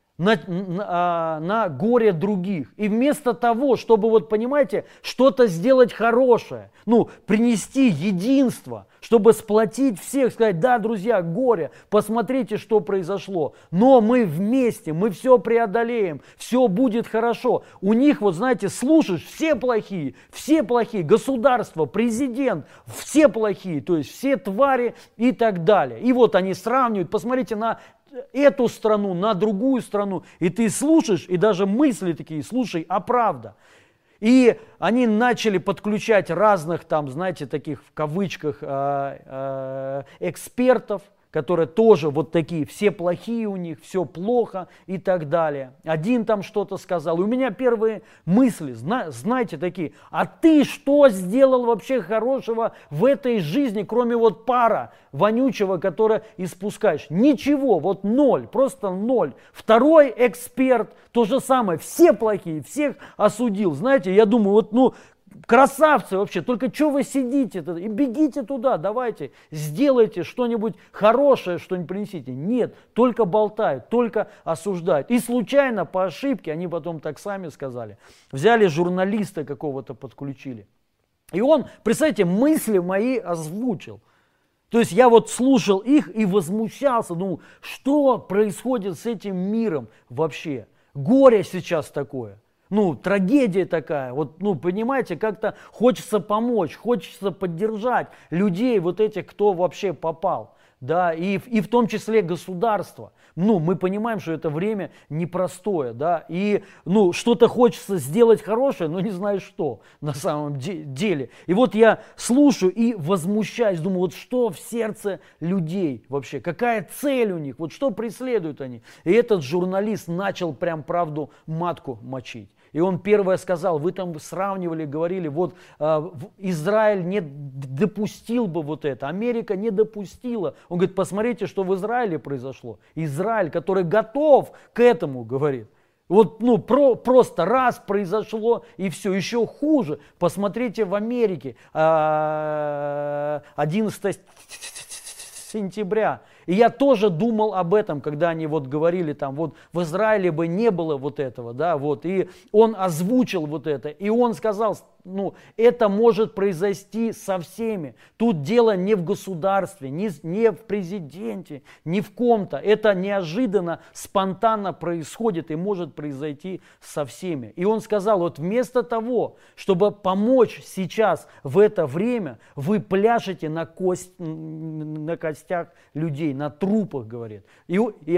Speaker 1: На горе других. И вместо того, чтобы, вот понимаете, что-то сделать хорошее, ну, принести единство, чтобы сплотить всех, сказать, да, друзья, горе, посмотрите, что произошло, но мы вместе, мы все преодолеем, все будет хорошо. У них, вот знаете, слушаешь, все плохие, государство, президент, все плохие, то есть все твари и так далее. И вот они сравнивают, посмотрите на эту страну, на другую страну, и ты слушаешь, и даже мысли такие, слушай, а правда. И они начали подключать разных там, знаете, таких в кавычках экспертов, которые тоже вот такие, все плохие у них, все плохо и так далее. Один там что-то сказал. И у меня первые мысли, знаете, такие, а ты что сделал вообще хорошего в этой жизни, кроме вот пара вонючего, которое испускаешь? Ничего, вот ноль, просто ноль. Второй эксперт, то же самое, все плохие, всех осудил. Знаете, я думаю, вот, ну, красавцы вообще, только что вы сидите и бегите туда, давайте, сделайте что-нибудь хорошее, что-нибудь принесите. Нет, только болтают, только осуждают. И случайно, по ошибке, они потом так сами сказали, взяли журналиста какого-то, подключили. И он, представьте, мысли мои озвучил. То есть я вот слушал их и возмущался, думал, что происходит с этим миром вообще? Горе сейчас такое. Ну, трагедия такая, вот, ну, понимаете, как-то хочется помочь, хочется поддержать людей, вот этих, кто вообще попал, да, и в том числе государство. Ну, мы понимаем, что это время непростое, да, и, ну, что-то хочется сделать хорошее, но не знаю что на самом деле. И вот я слушаю и возмущаюсь, думаю, вот что в сердце людей вообще, какая цель у них, вот что преследуют они. И этот журналист начал прям правду матку мочить. И он первое сказал, вы там сравнивали, говорили, вот Израиль не допустил бы вот это, Америка не допустила. Он говорит, посмотрите, что в Израиле произошло. Израиль, который готов к этому, говорит. Вот, ну, просто раз произошло и все, еще хуже. Посмотрите в Америке, 11 сентября. И я тоже думал об этом, когда они вот говорили там, вот в Израиле бы не было вот этого, да, вот. И он озвучил вот это, и он сказал, ну, это может произойти со всеми. Тут дело не в государстве, не в президенте, не в ком-то. Это неожиданно, спонтанно происходит и может произойти со всеми. И он сказал, вот вместо того, чтобы помочь сейчас в это время, вы пляшете на костях людей, на трупах, говорит. И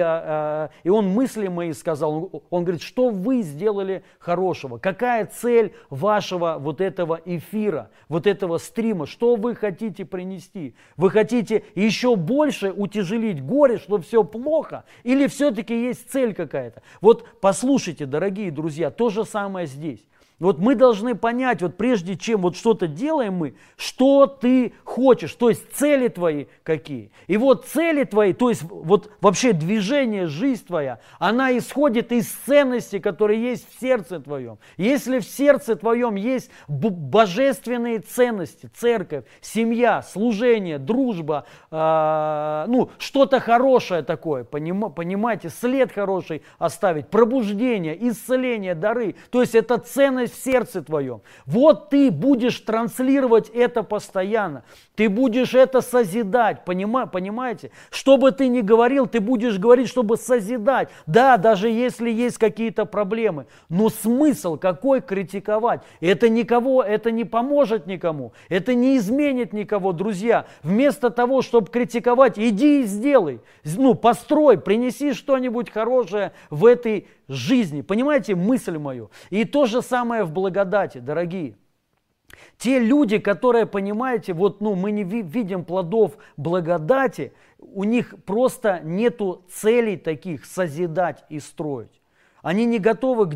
Speaker 1: он мысли мои сказал, он говорит, что вы сделали хорошего? Какая цель вашего вот этого эфира, вот этого стрима? Что вы хотите принести? Вы хотите еще больше утяжелить горе, что все плохо? Или все-таки есть цель какая-то? Вот послушайте, дорогие друзья, то же самое здесь. Вот мы должны понять, вот прежде чем вот что-то делаем мы, что ты хочешь, то есть цели твои какие. И вот цели твои, то есть вот вообще движение, жизнь твоя, она исходит из ценностей, которые есть в сердце твоем. Если в сердце твоем есть божественные ценности, церковь, семья, служение, дружба, ну что-то хорошее такое, понимаете, след хороший оставить, пробуждение, исцеление, дары, то есть это ценность в сердце твоем. Вот ты будешь транслировать это постоянно. Ты будешь это созидать. Понимаете? Что бы ты ни говорил, ты будешь говорить, чтобы созидать. Да, даже если есть какие-то проблемы. Но смысл какой критиковать? Это не поможет никому. Это не изменит никого, друзья. Вместо того, чтобы критиковать, иди и сделай. Ну, построй, принеси что-нибудь хорошее в этой жизни. Понимаете мысль мою? И то же самое в благодати, дорогие. Те люди, которые, понимаете, вот, ну, мы не видим плодов благодати, у них просто нету целей таких созидать и строить. Они не готовы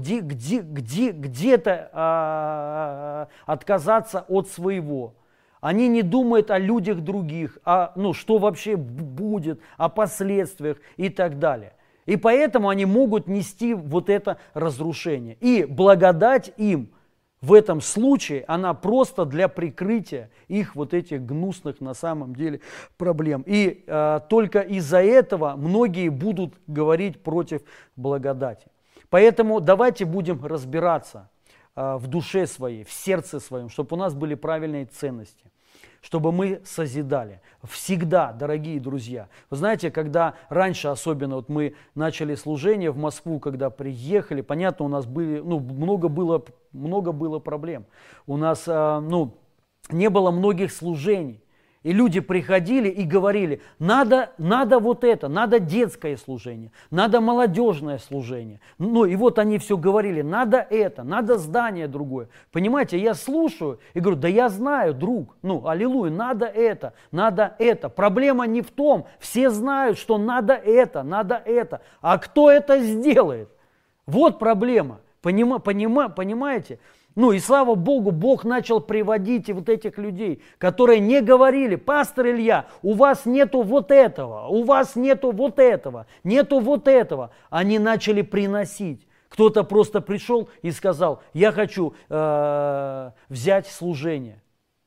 Speaker 1: где-то отказаться от своего. Они не думают о людях других, ну, что вообще будет, о последствиях и так далее. И поэтому они могут нести вот это разрушение. И благодать им в этом случае, она просто для прикрытия их вот этих гнусных на самом деле проблем. И только из-за этого многие будут говорить против благодати. Поэтому давайте будем разбираться в душе своей, в сердце своем, чтобы у нас были правильные ценности, чтобы мы созидали. Всегда, дорогие друзья. Вы знаете, когда раньше, особенно вот мы начали служение в Москву, когда приехали, понятно, у нас были, ну, много было проблем. У нас не было многих служений. И люди приходили и говорили, надо вот это, надо детское служение, надо молодежное служение. Ну и вот они все говорили, надо это, надо здание другое. Понимаете, я слушаю и говорю, да я знаю, друг, ну аллилуйя, надо это, надо это. Проблема не в том, все знают, что надо это, а кто это сделает? Вот проблема, понимаете? Ну и слава Богу, Бог начал приводить вот этих людей, которые не говорили, пастор Илья, у вас нету вот этого, у вас нету вот этого, нету вот этого. Они начали приносить. Кто-то просто пришел и сказал, я хочу взять служение.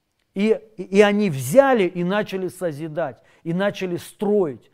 Speaker 1: И они взяли и начали созидать, и начали строить.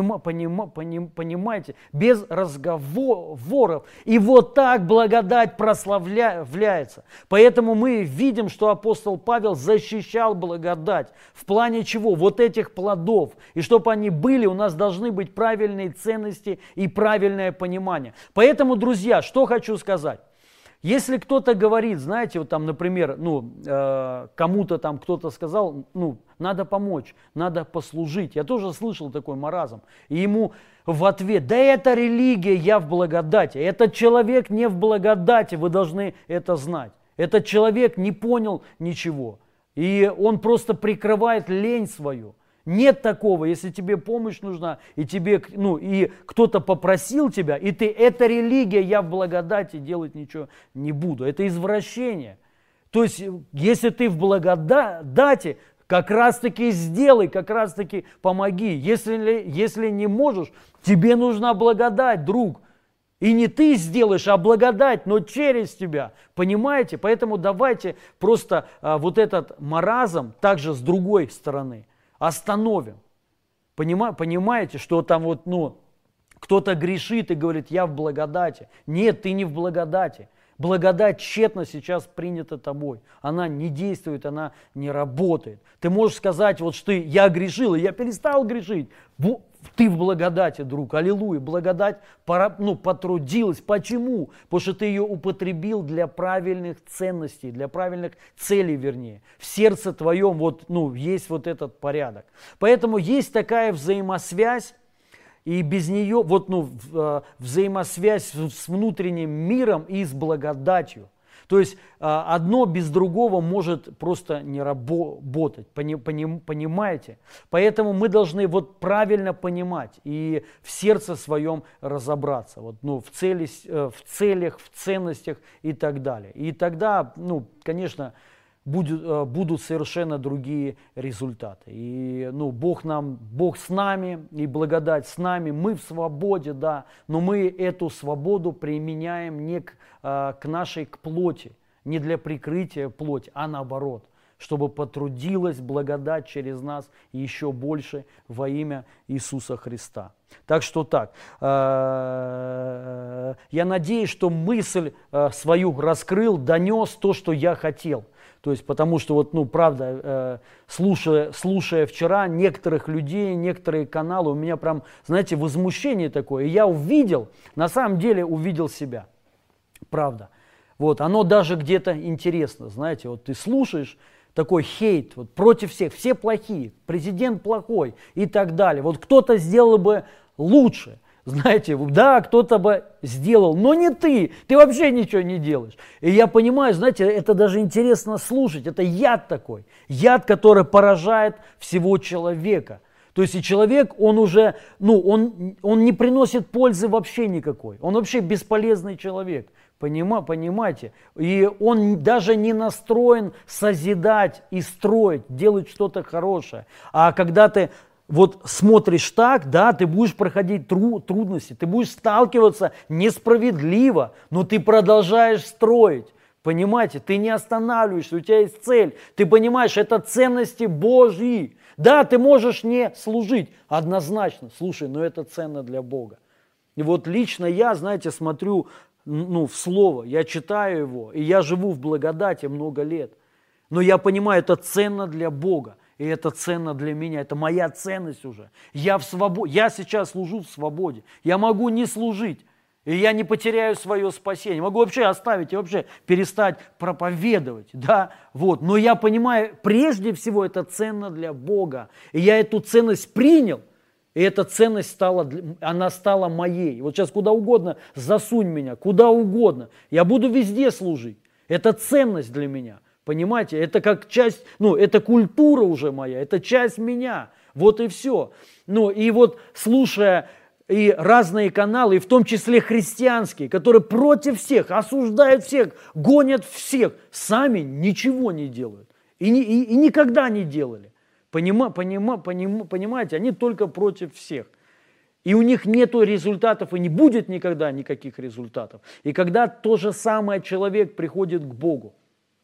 Speaker 1: Понимаете, без разговоров. И вот так благодать прославляется. Поэтому мы видим, что апостол Павел защищал благодать. В плане чего? Вот этих плодов. И чтобы они были, у нас должны быть правильные ценности и правильное понимание. Поэтому, друзья, что хочу сказать. Если кто-то говорит, знаете, вот там, например, кому-то там кто-то сказал, надо помочь, надо послужить. Я тоже слышал такой маразм. И ему в ответ, да это религия, я в благодати. Этот человек не в благодати, вы должны это знать. Этот человек не понял ничего. И он просто прикрывает лень свою. Нет такого, если тебе помощь нужна, и тебе, и кто-то попросил тебя, и ты, это религия, я в благодати делать ничего не буду. Это извращение. То есть, если ты в благодати, как раз-таки сделай, как раз-таки помоги. Если не можешь, тебе нужна благодать, друг. И не ты сделаешь, а благодать, но через тебя. Понимаете? Поэтому давайте просто вот этот маразм также с другой стороны остановим. Понимаете, что там вот, кто-то грешит и говорит, я в благодати. Нет, ты не в благодати. Благодать тщетно сейчас принята тобой. Она не действует, она не работает. Ты можешь сказать, вот что я грешил, и я перестал грешить. Ты в благодати, друг, аллилуйя. Благодать потрудилась. Почему? Потому что ты ее употребил для правильных ценностей, для правильных целей, вернее. В сердце твоем есть вот этот порядок. Поэтому есть такая взаимосвязь, и без нее, взаимосвязь с внутренним миром и с благодатью. То есть одно без другого может просто не работать, понимаете? Поэтому мы должны правильно понимать и в сердце своем разобраться, в целях, в ценностях и так далее. И тогда, конечно, будут совершенно другие результаты. И Бог с нами, и благодать с нами, мы в свободе, да, но мы эту свободу применяем не к нашей плоти, не для прикрытия плоти, а наоборот, чтобы потрудилась благодать через нас еще больше во имя Иисуса Христа. Так что так, я надеюсь, что мысль свою раскрыл, донес то, что я хотел. То есть, потому что, правда, слушая вчера некоторых людей, некоторые каналы, у меня прям, знаете, возмущение такое. И я на самом деле увидел себя. Правда. Оно даже где-то интересно, знаете, ты слушаешь такой хейт, против всех, все плохие, президент плохой и так далее. Кто-то сделал бы лучше. Знаете, да, кто-то бы сделал, но не ты вообще ничего не делаешь. И я понимаю, знаете, это даже интересно слушать, это яд такой, яд, который поражает всего человека. То есть и человек, он уже, он не приносит пользы вообще никакой, он вообще бесполезный человек, понимаете? И он даже не настроен созидать и строить, делать что-то хорошее. А когда ты смотришь так, да, ты будешь проходить трудности, ты будешь сталкиваться несправедливо, но ты продолжаешь строить. Понимаете, ты не останавливаешься, у тебя есть цель. Ты понимаешь, это ценности Божьи. Да, ты можешь не служить, однозначно, слушай, но это ценно для Бога. И лично я, знаете, смотрю в Слово, я читаю его, и я живу в благодати много лет. Но я понимаю, это ценно для Бога. И это ценно для меня, это моя ценность уже. Я сейчас служу в свободе. Я могу не служить, и я не потеряю свое спасение. Могу вообще оставить и вообще перестать проповедовать. Да? Но я понимаю, прежде всего это ценно для Бога. И я эту ценность принял, и эта ценность стала моей. Сейчас куда угодно засунь меня, куда угодно. Я буду везде служить. Это ценность для меня. Понимаете, это как часть, это культура уже моя, это часть меня, и все. И слушая и разные каналы, и в том числе христианские, которые против всех, осуждают всех, гонят всех, сами ничего не делают и никогда не делали. Понимаете, они только против всех. И у них нет результатов, и не будет никогда никаких результатов. И когда то же самое человек приходит к Богу,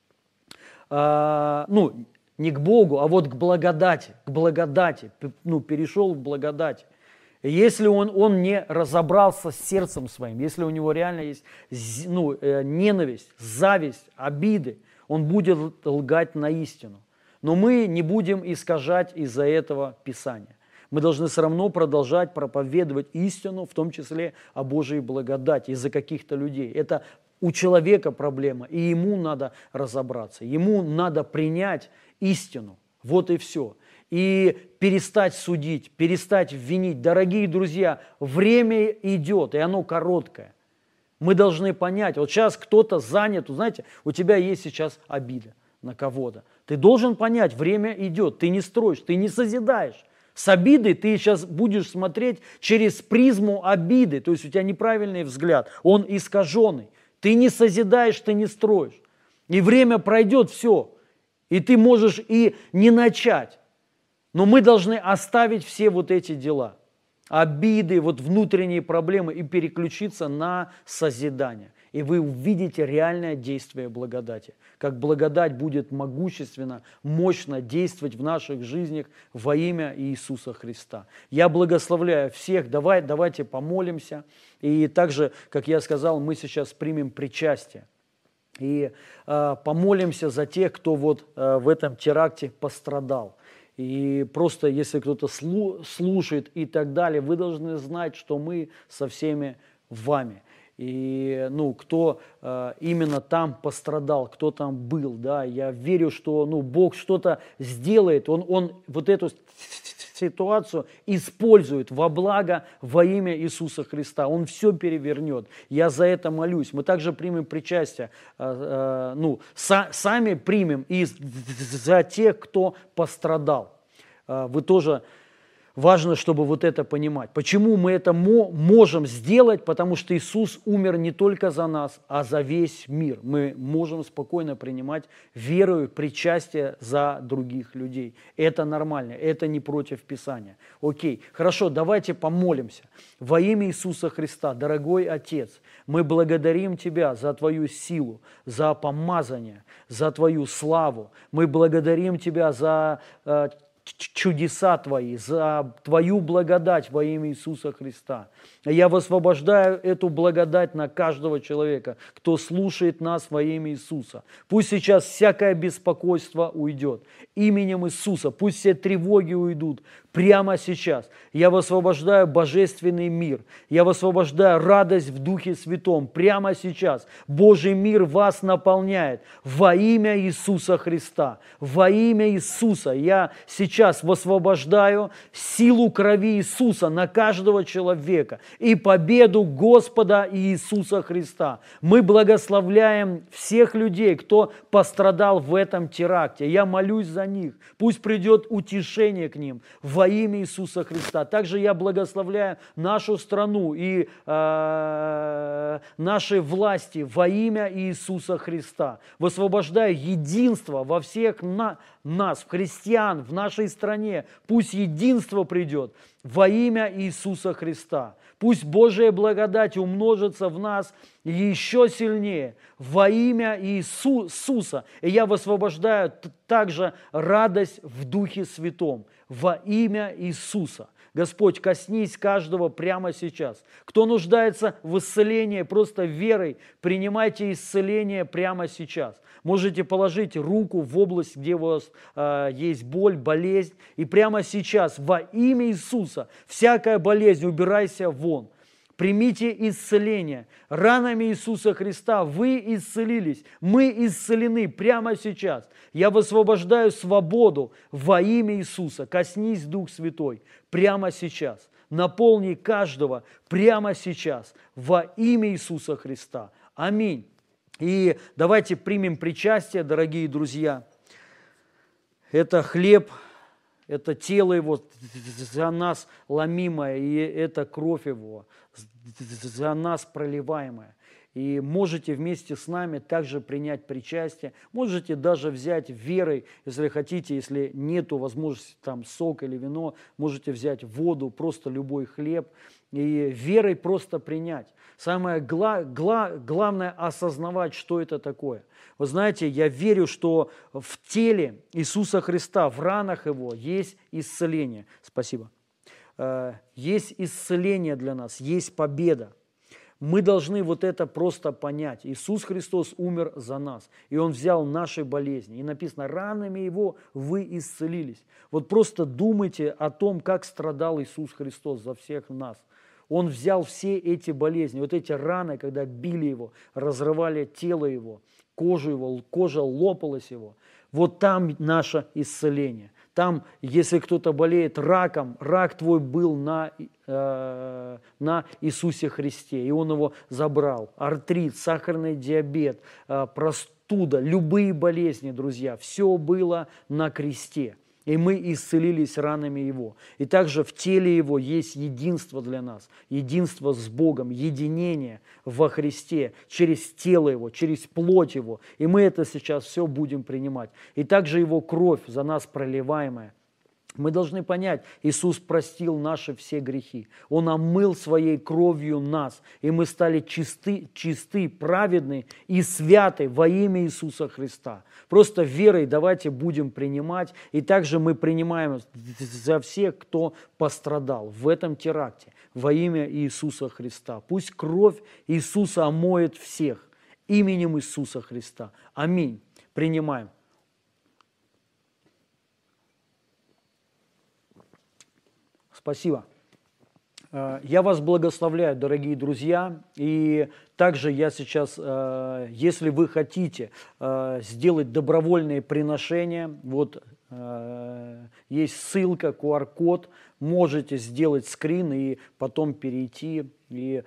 Speaker 1: не к Богу, а к благодати, перешел к благодати. И если он не разобрался с сердцем своим, если у него реально есть ненависть, зависть, обиды, он будет лгать на истину. Но мы не будем искажать из-за этого Писания. Мы должны все равно продолжать проповедовать истину, в том числе о Божьей благодати из-за каких-то людей. Это у человека проблема, и ему надо разобраться, ему надо принять истину. И все. И перестать судить, перестать винить. Дорогие друзья, время идет, и оно короткое. Мы должны понять, сейчас кто-то занят, знаете, у тебя есть сейчас обида на кого-то. Ты должен понять, время идет, ты не строишь, ты не созидаешь. С обидой ты сейчас будешь смотреть через призму обиды, то есть у тебя неправильный взгляд, он искаженный. Ты не созидаешь, ты не строишь. И время пройдет, все. И ты можешь и не начать. Но мы должны оставить все эти дела. обиды, вот внутренние проблемы и переключиться на созидание. И вы увидите реальное действие благодати. Как благодать будет могущественно, мощно действовать в наших жизнях во имя Иисуса Христа. Я благословляю всех. Давайте помолимся. И также, как я сказал, мы сейчас примем причастие. И помолимся за тех, кто вот в этом теракте пострадал. И просто, если кто-то слушает и так далее, вы должны знать, что мы со всеми вами. И кто именно там пострадал, кто там был, да, я верю, что Бог что-то сделает, Он вот эту ситуацию использует во благо во имя Иисуса Христа. Он все перевернет. Я за это молюсь. Мы также примем причастие, сами примем и за тех, кто пострадал. Вы тоже... Важно, чтобы вот это понимать. Почему мы это можем сделать? Потому что Иисус умер не только за нас, а за весь мир. Мы можем спокойно принимать верою причастие за других людей. Это нормально, это не против Писания. Окей, хорошо, давайте помолимся. Во имя Иисуса Христа, дорогой Отец, мы благодарим Тебя за Твою силу, за помазание, за Твою славу. Мы благодарим Тебя за чудеса Твои, за Твою благодать во имя Иисуса Христа. Я высвобождаю эту благодать на каждого человека, кто слушает нас во имя Иисуса. Пусть сейчас всякое беспокойство уйдет именем Иисуса, пусть все тревоги уйдут прямо сейчас. Я высвобождаю божественный мир, я высвобождаю радость в Духе Святом прямо сейчас. Божий мир вас наполняет во имя Иисуса Христа. Во имя Иисуса я сейчас высвобождаю силу крови Иисуса на каждого человека и победу Господа Иисуса Христа. Мы благословляем всех людей, кто пострадал в этом теракте. Я молюсь за них. Пусть придет утешение к ним во имя Иисуса Христа. Также я благословляю нашу страну и наши власти во имя Иисуса Христа. Высвобождаю единство во всех нас, в христиан, в нашей стране. Пусть единство придет во имя Иисуса Христа. Пусть Божия благодать умножится в нас еще сильнее во имя Иисуса. И я высвобождаю также радость в Духе Святом во имя Иисуса. Господь, коснись каждого прямо сейчас. Кто нуждается в исцелении, просто верой принимайте исцеление прямо сейчас. Можете положить руку в область, где у вас есть боль, болезнь, и прямо сейчас во имя Иисуса всякая болезнь убирайся вон. Примите исцеление. Ранами Иисуса Христа вы исцелились. Мы исцелены прямо сейчас. Я высвобождаю свободу во имя Иисуса. Коснись, Дух Святой, прямо сейчас. Наполни каждого прямо сейчас во имя Иисуса Христа. Аминь. И давайте примем причастие, дорогие друзья. Это хлеб, это тело Его за нас ломимое, и это кровь Его за нас проливаемая. И можете вместе с нами также принять причастие. Можете даже взять верой, если хотите, если нету возможности там сок или вино, можете взять воду, просто любой хлеб и верой просто принять. Самое главное осознавать, что это такое. Вы знаете, я верю, что в теле Иисуса Христа, в ранах Его есть исцеление. Спасибо. Есть исцеление для нас, есть победа. Мы должны вот это просто понять. Иисус Христос умер за нас, и Он взял наши болезни. И написано, ранами Его вы исцелились. Вот просто думайте о том, как страдал Иисус Христос за всех нас. Он взял все эти болезни, вот эти раны, когда били Его, разрывали тело Его, кожа лопалась Его. Вот там наше исцеление. Там, если кто-то болеет раком, рак твой был на Иисусе Христе, и Он его забрал. Артрит, сахарный диабет, простуда, любые болезни, друзья, все было на кресте. И мы исцелились ранами Его. И также в теле Его есть единство для нас, единство с Богом, единение во Христе, через тело Его, через плоть Его. И мы это сейчас все будем принимать. И также Его кровь за нас проливаемая. Мы должны понять, Иисус простил наши все грехи. Он омыл своей кровью нас, и мы стали чисты, праведны и святы во имя Иисуса Христа. Просто верой давайте будем принимать, и также мы принимаем за всех, кто пострадал в этом теракте во имя Иисуса Христа. Пусть кровь Иисуса омоет всех именем Иисуса Христа. Аминь. Принимаем. Спасибо. Я вас благословляю, дорогие друзья, и также я сейчас, если вы хотите сделать добровольные приношения, вот есть ссылка, QR-код, можете сделать скрин и потом перейти и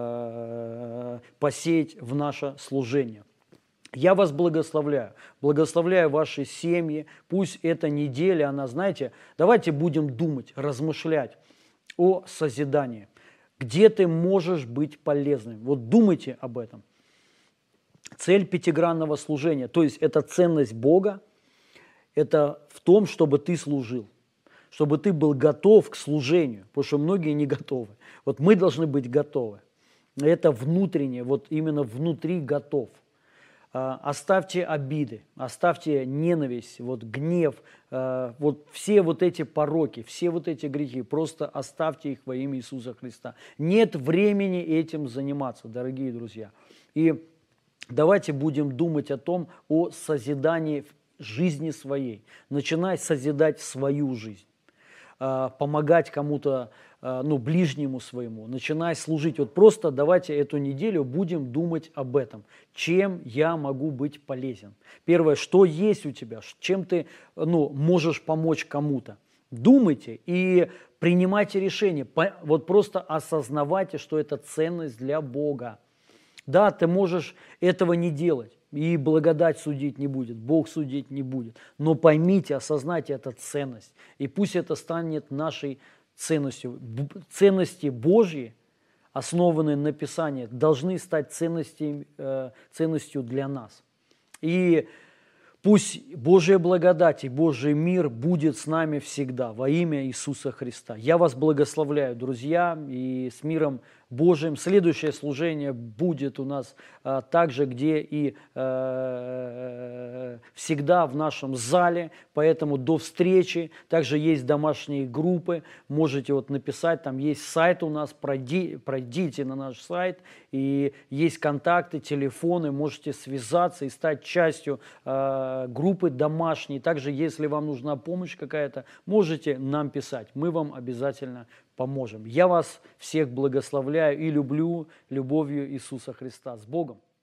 Speaker 1: посеять в наше служение. Я вас благословляю ваши семьи, пусть эта неделя, она, знаете, давайте будем думать, размышлять о созидании, где ты можешь быть полезным. Вот думайте об этом. Цель пятигранного служения, то есть это ценность Бога, это в том, чтобы ты служил, чтобы ты был готов к служению, потому что многие не готовы. Вот мы должны быть готовы. Это внутреннее, вот именно внутри готов. Оставьте обиды, оставьте ненависть, вот гнев, вот все вот эти пороки, все вот эти грехи, просто оставьте их во имя Иисуса Христа. Нет времени этим заниматься, дорогие друзья. И давайте будем думать о созидании жизни своей. Начинай созидать свою жизнь, помогать кому-то, ближнему своему, начинай служить. Вот просто давайте эту неделю будем думать об этом. Чем я могу быть полезен? Первое, что есть у тебя, чем ты можешь помочь кому-то. Думайте и принимайте решения. Вот просто осознавайте, что это ценность для Бога. Да, ты можешь этого не делать, и благодать судить не будет, Бог судить не будет. Но поймите, осознайте, это ценность. И пусть это станет нашей ценностью. Ценности Божьи, основанные на Писании, должны стать ценностью для нас. И пусть Божья благодать и Божий мир будет с нами всегда во имя Иисуса Христа. Я вас благословляю, друзья, и с миром Божьим. Следующее служение будет у нас также, где и всегда в нашем зале, поэтому до встречи. Также есть домашние группы, можете написать, там есть сайт у нас, пройдите на наш сайт, и есть контакты, телефоны, можете связаться и стать частью группы домашней. Также, если вам нужна помощь какая-то, можете нам писать, мы вам обязательно поможем. Я вас всех благословляю и люблю любовью Иисуса Христа. С Богом!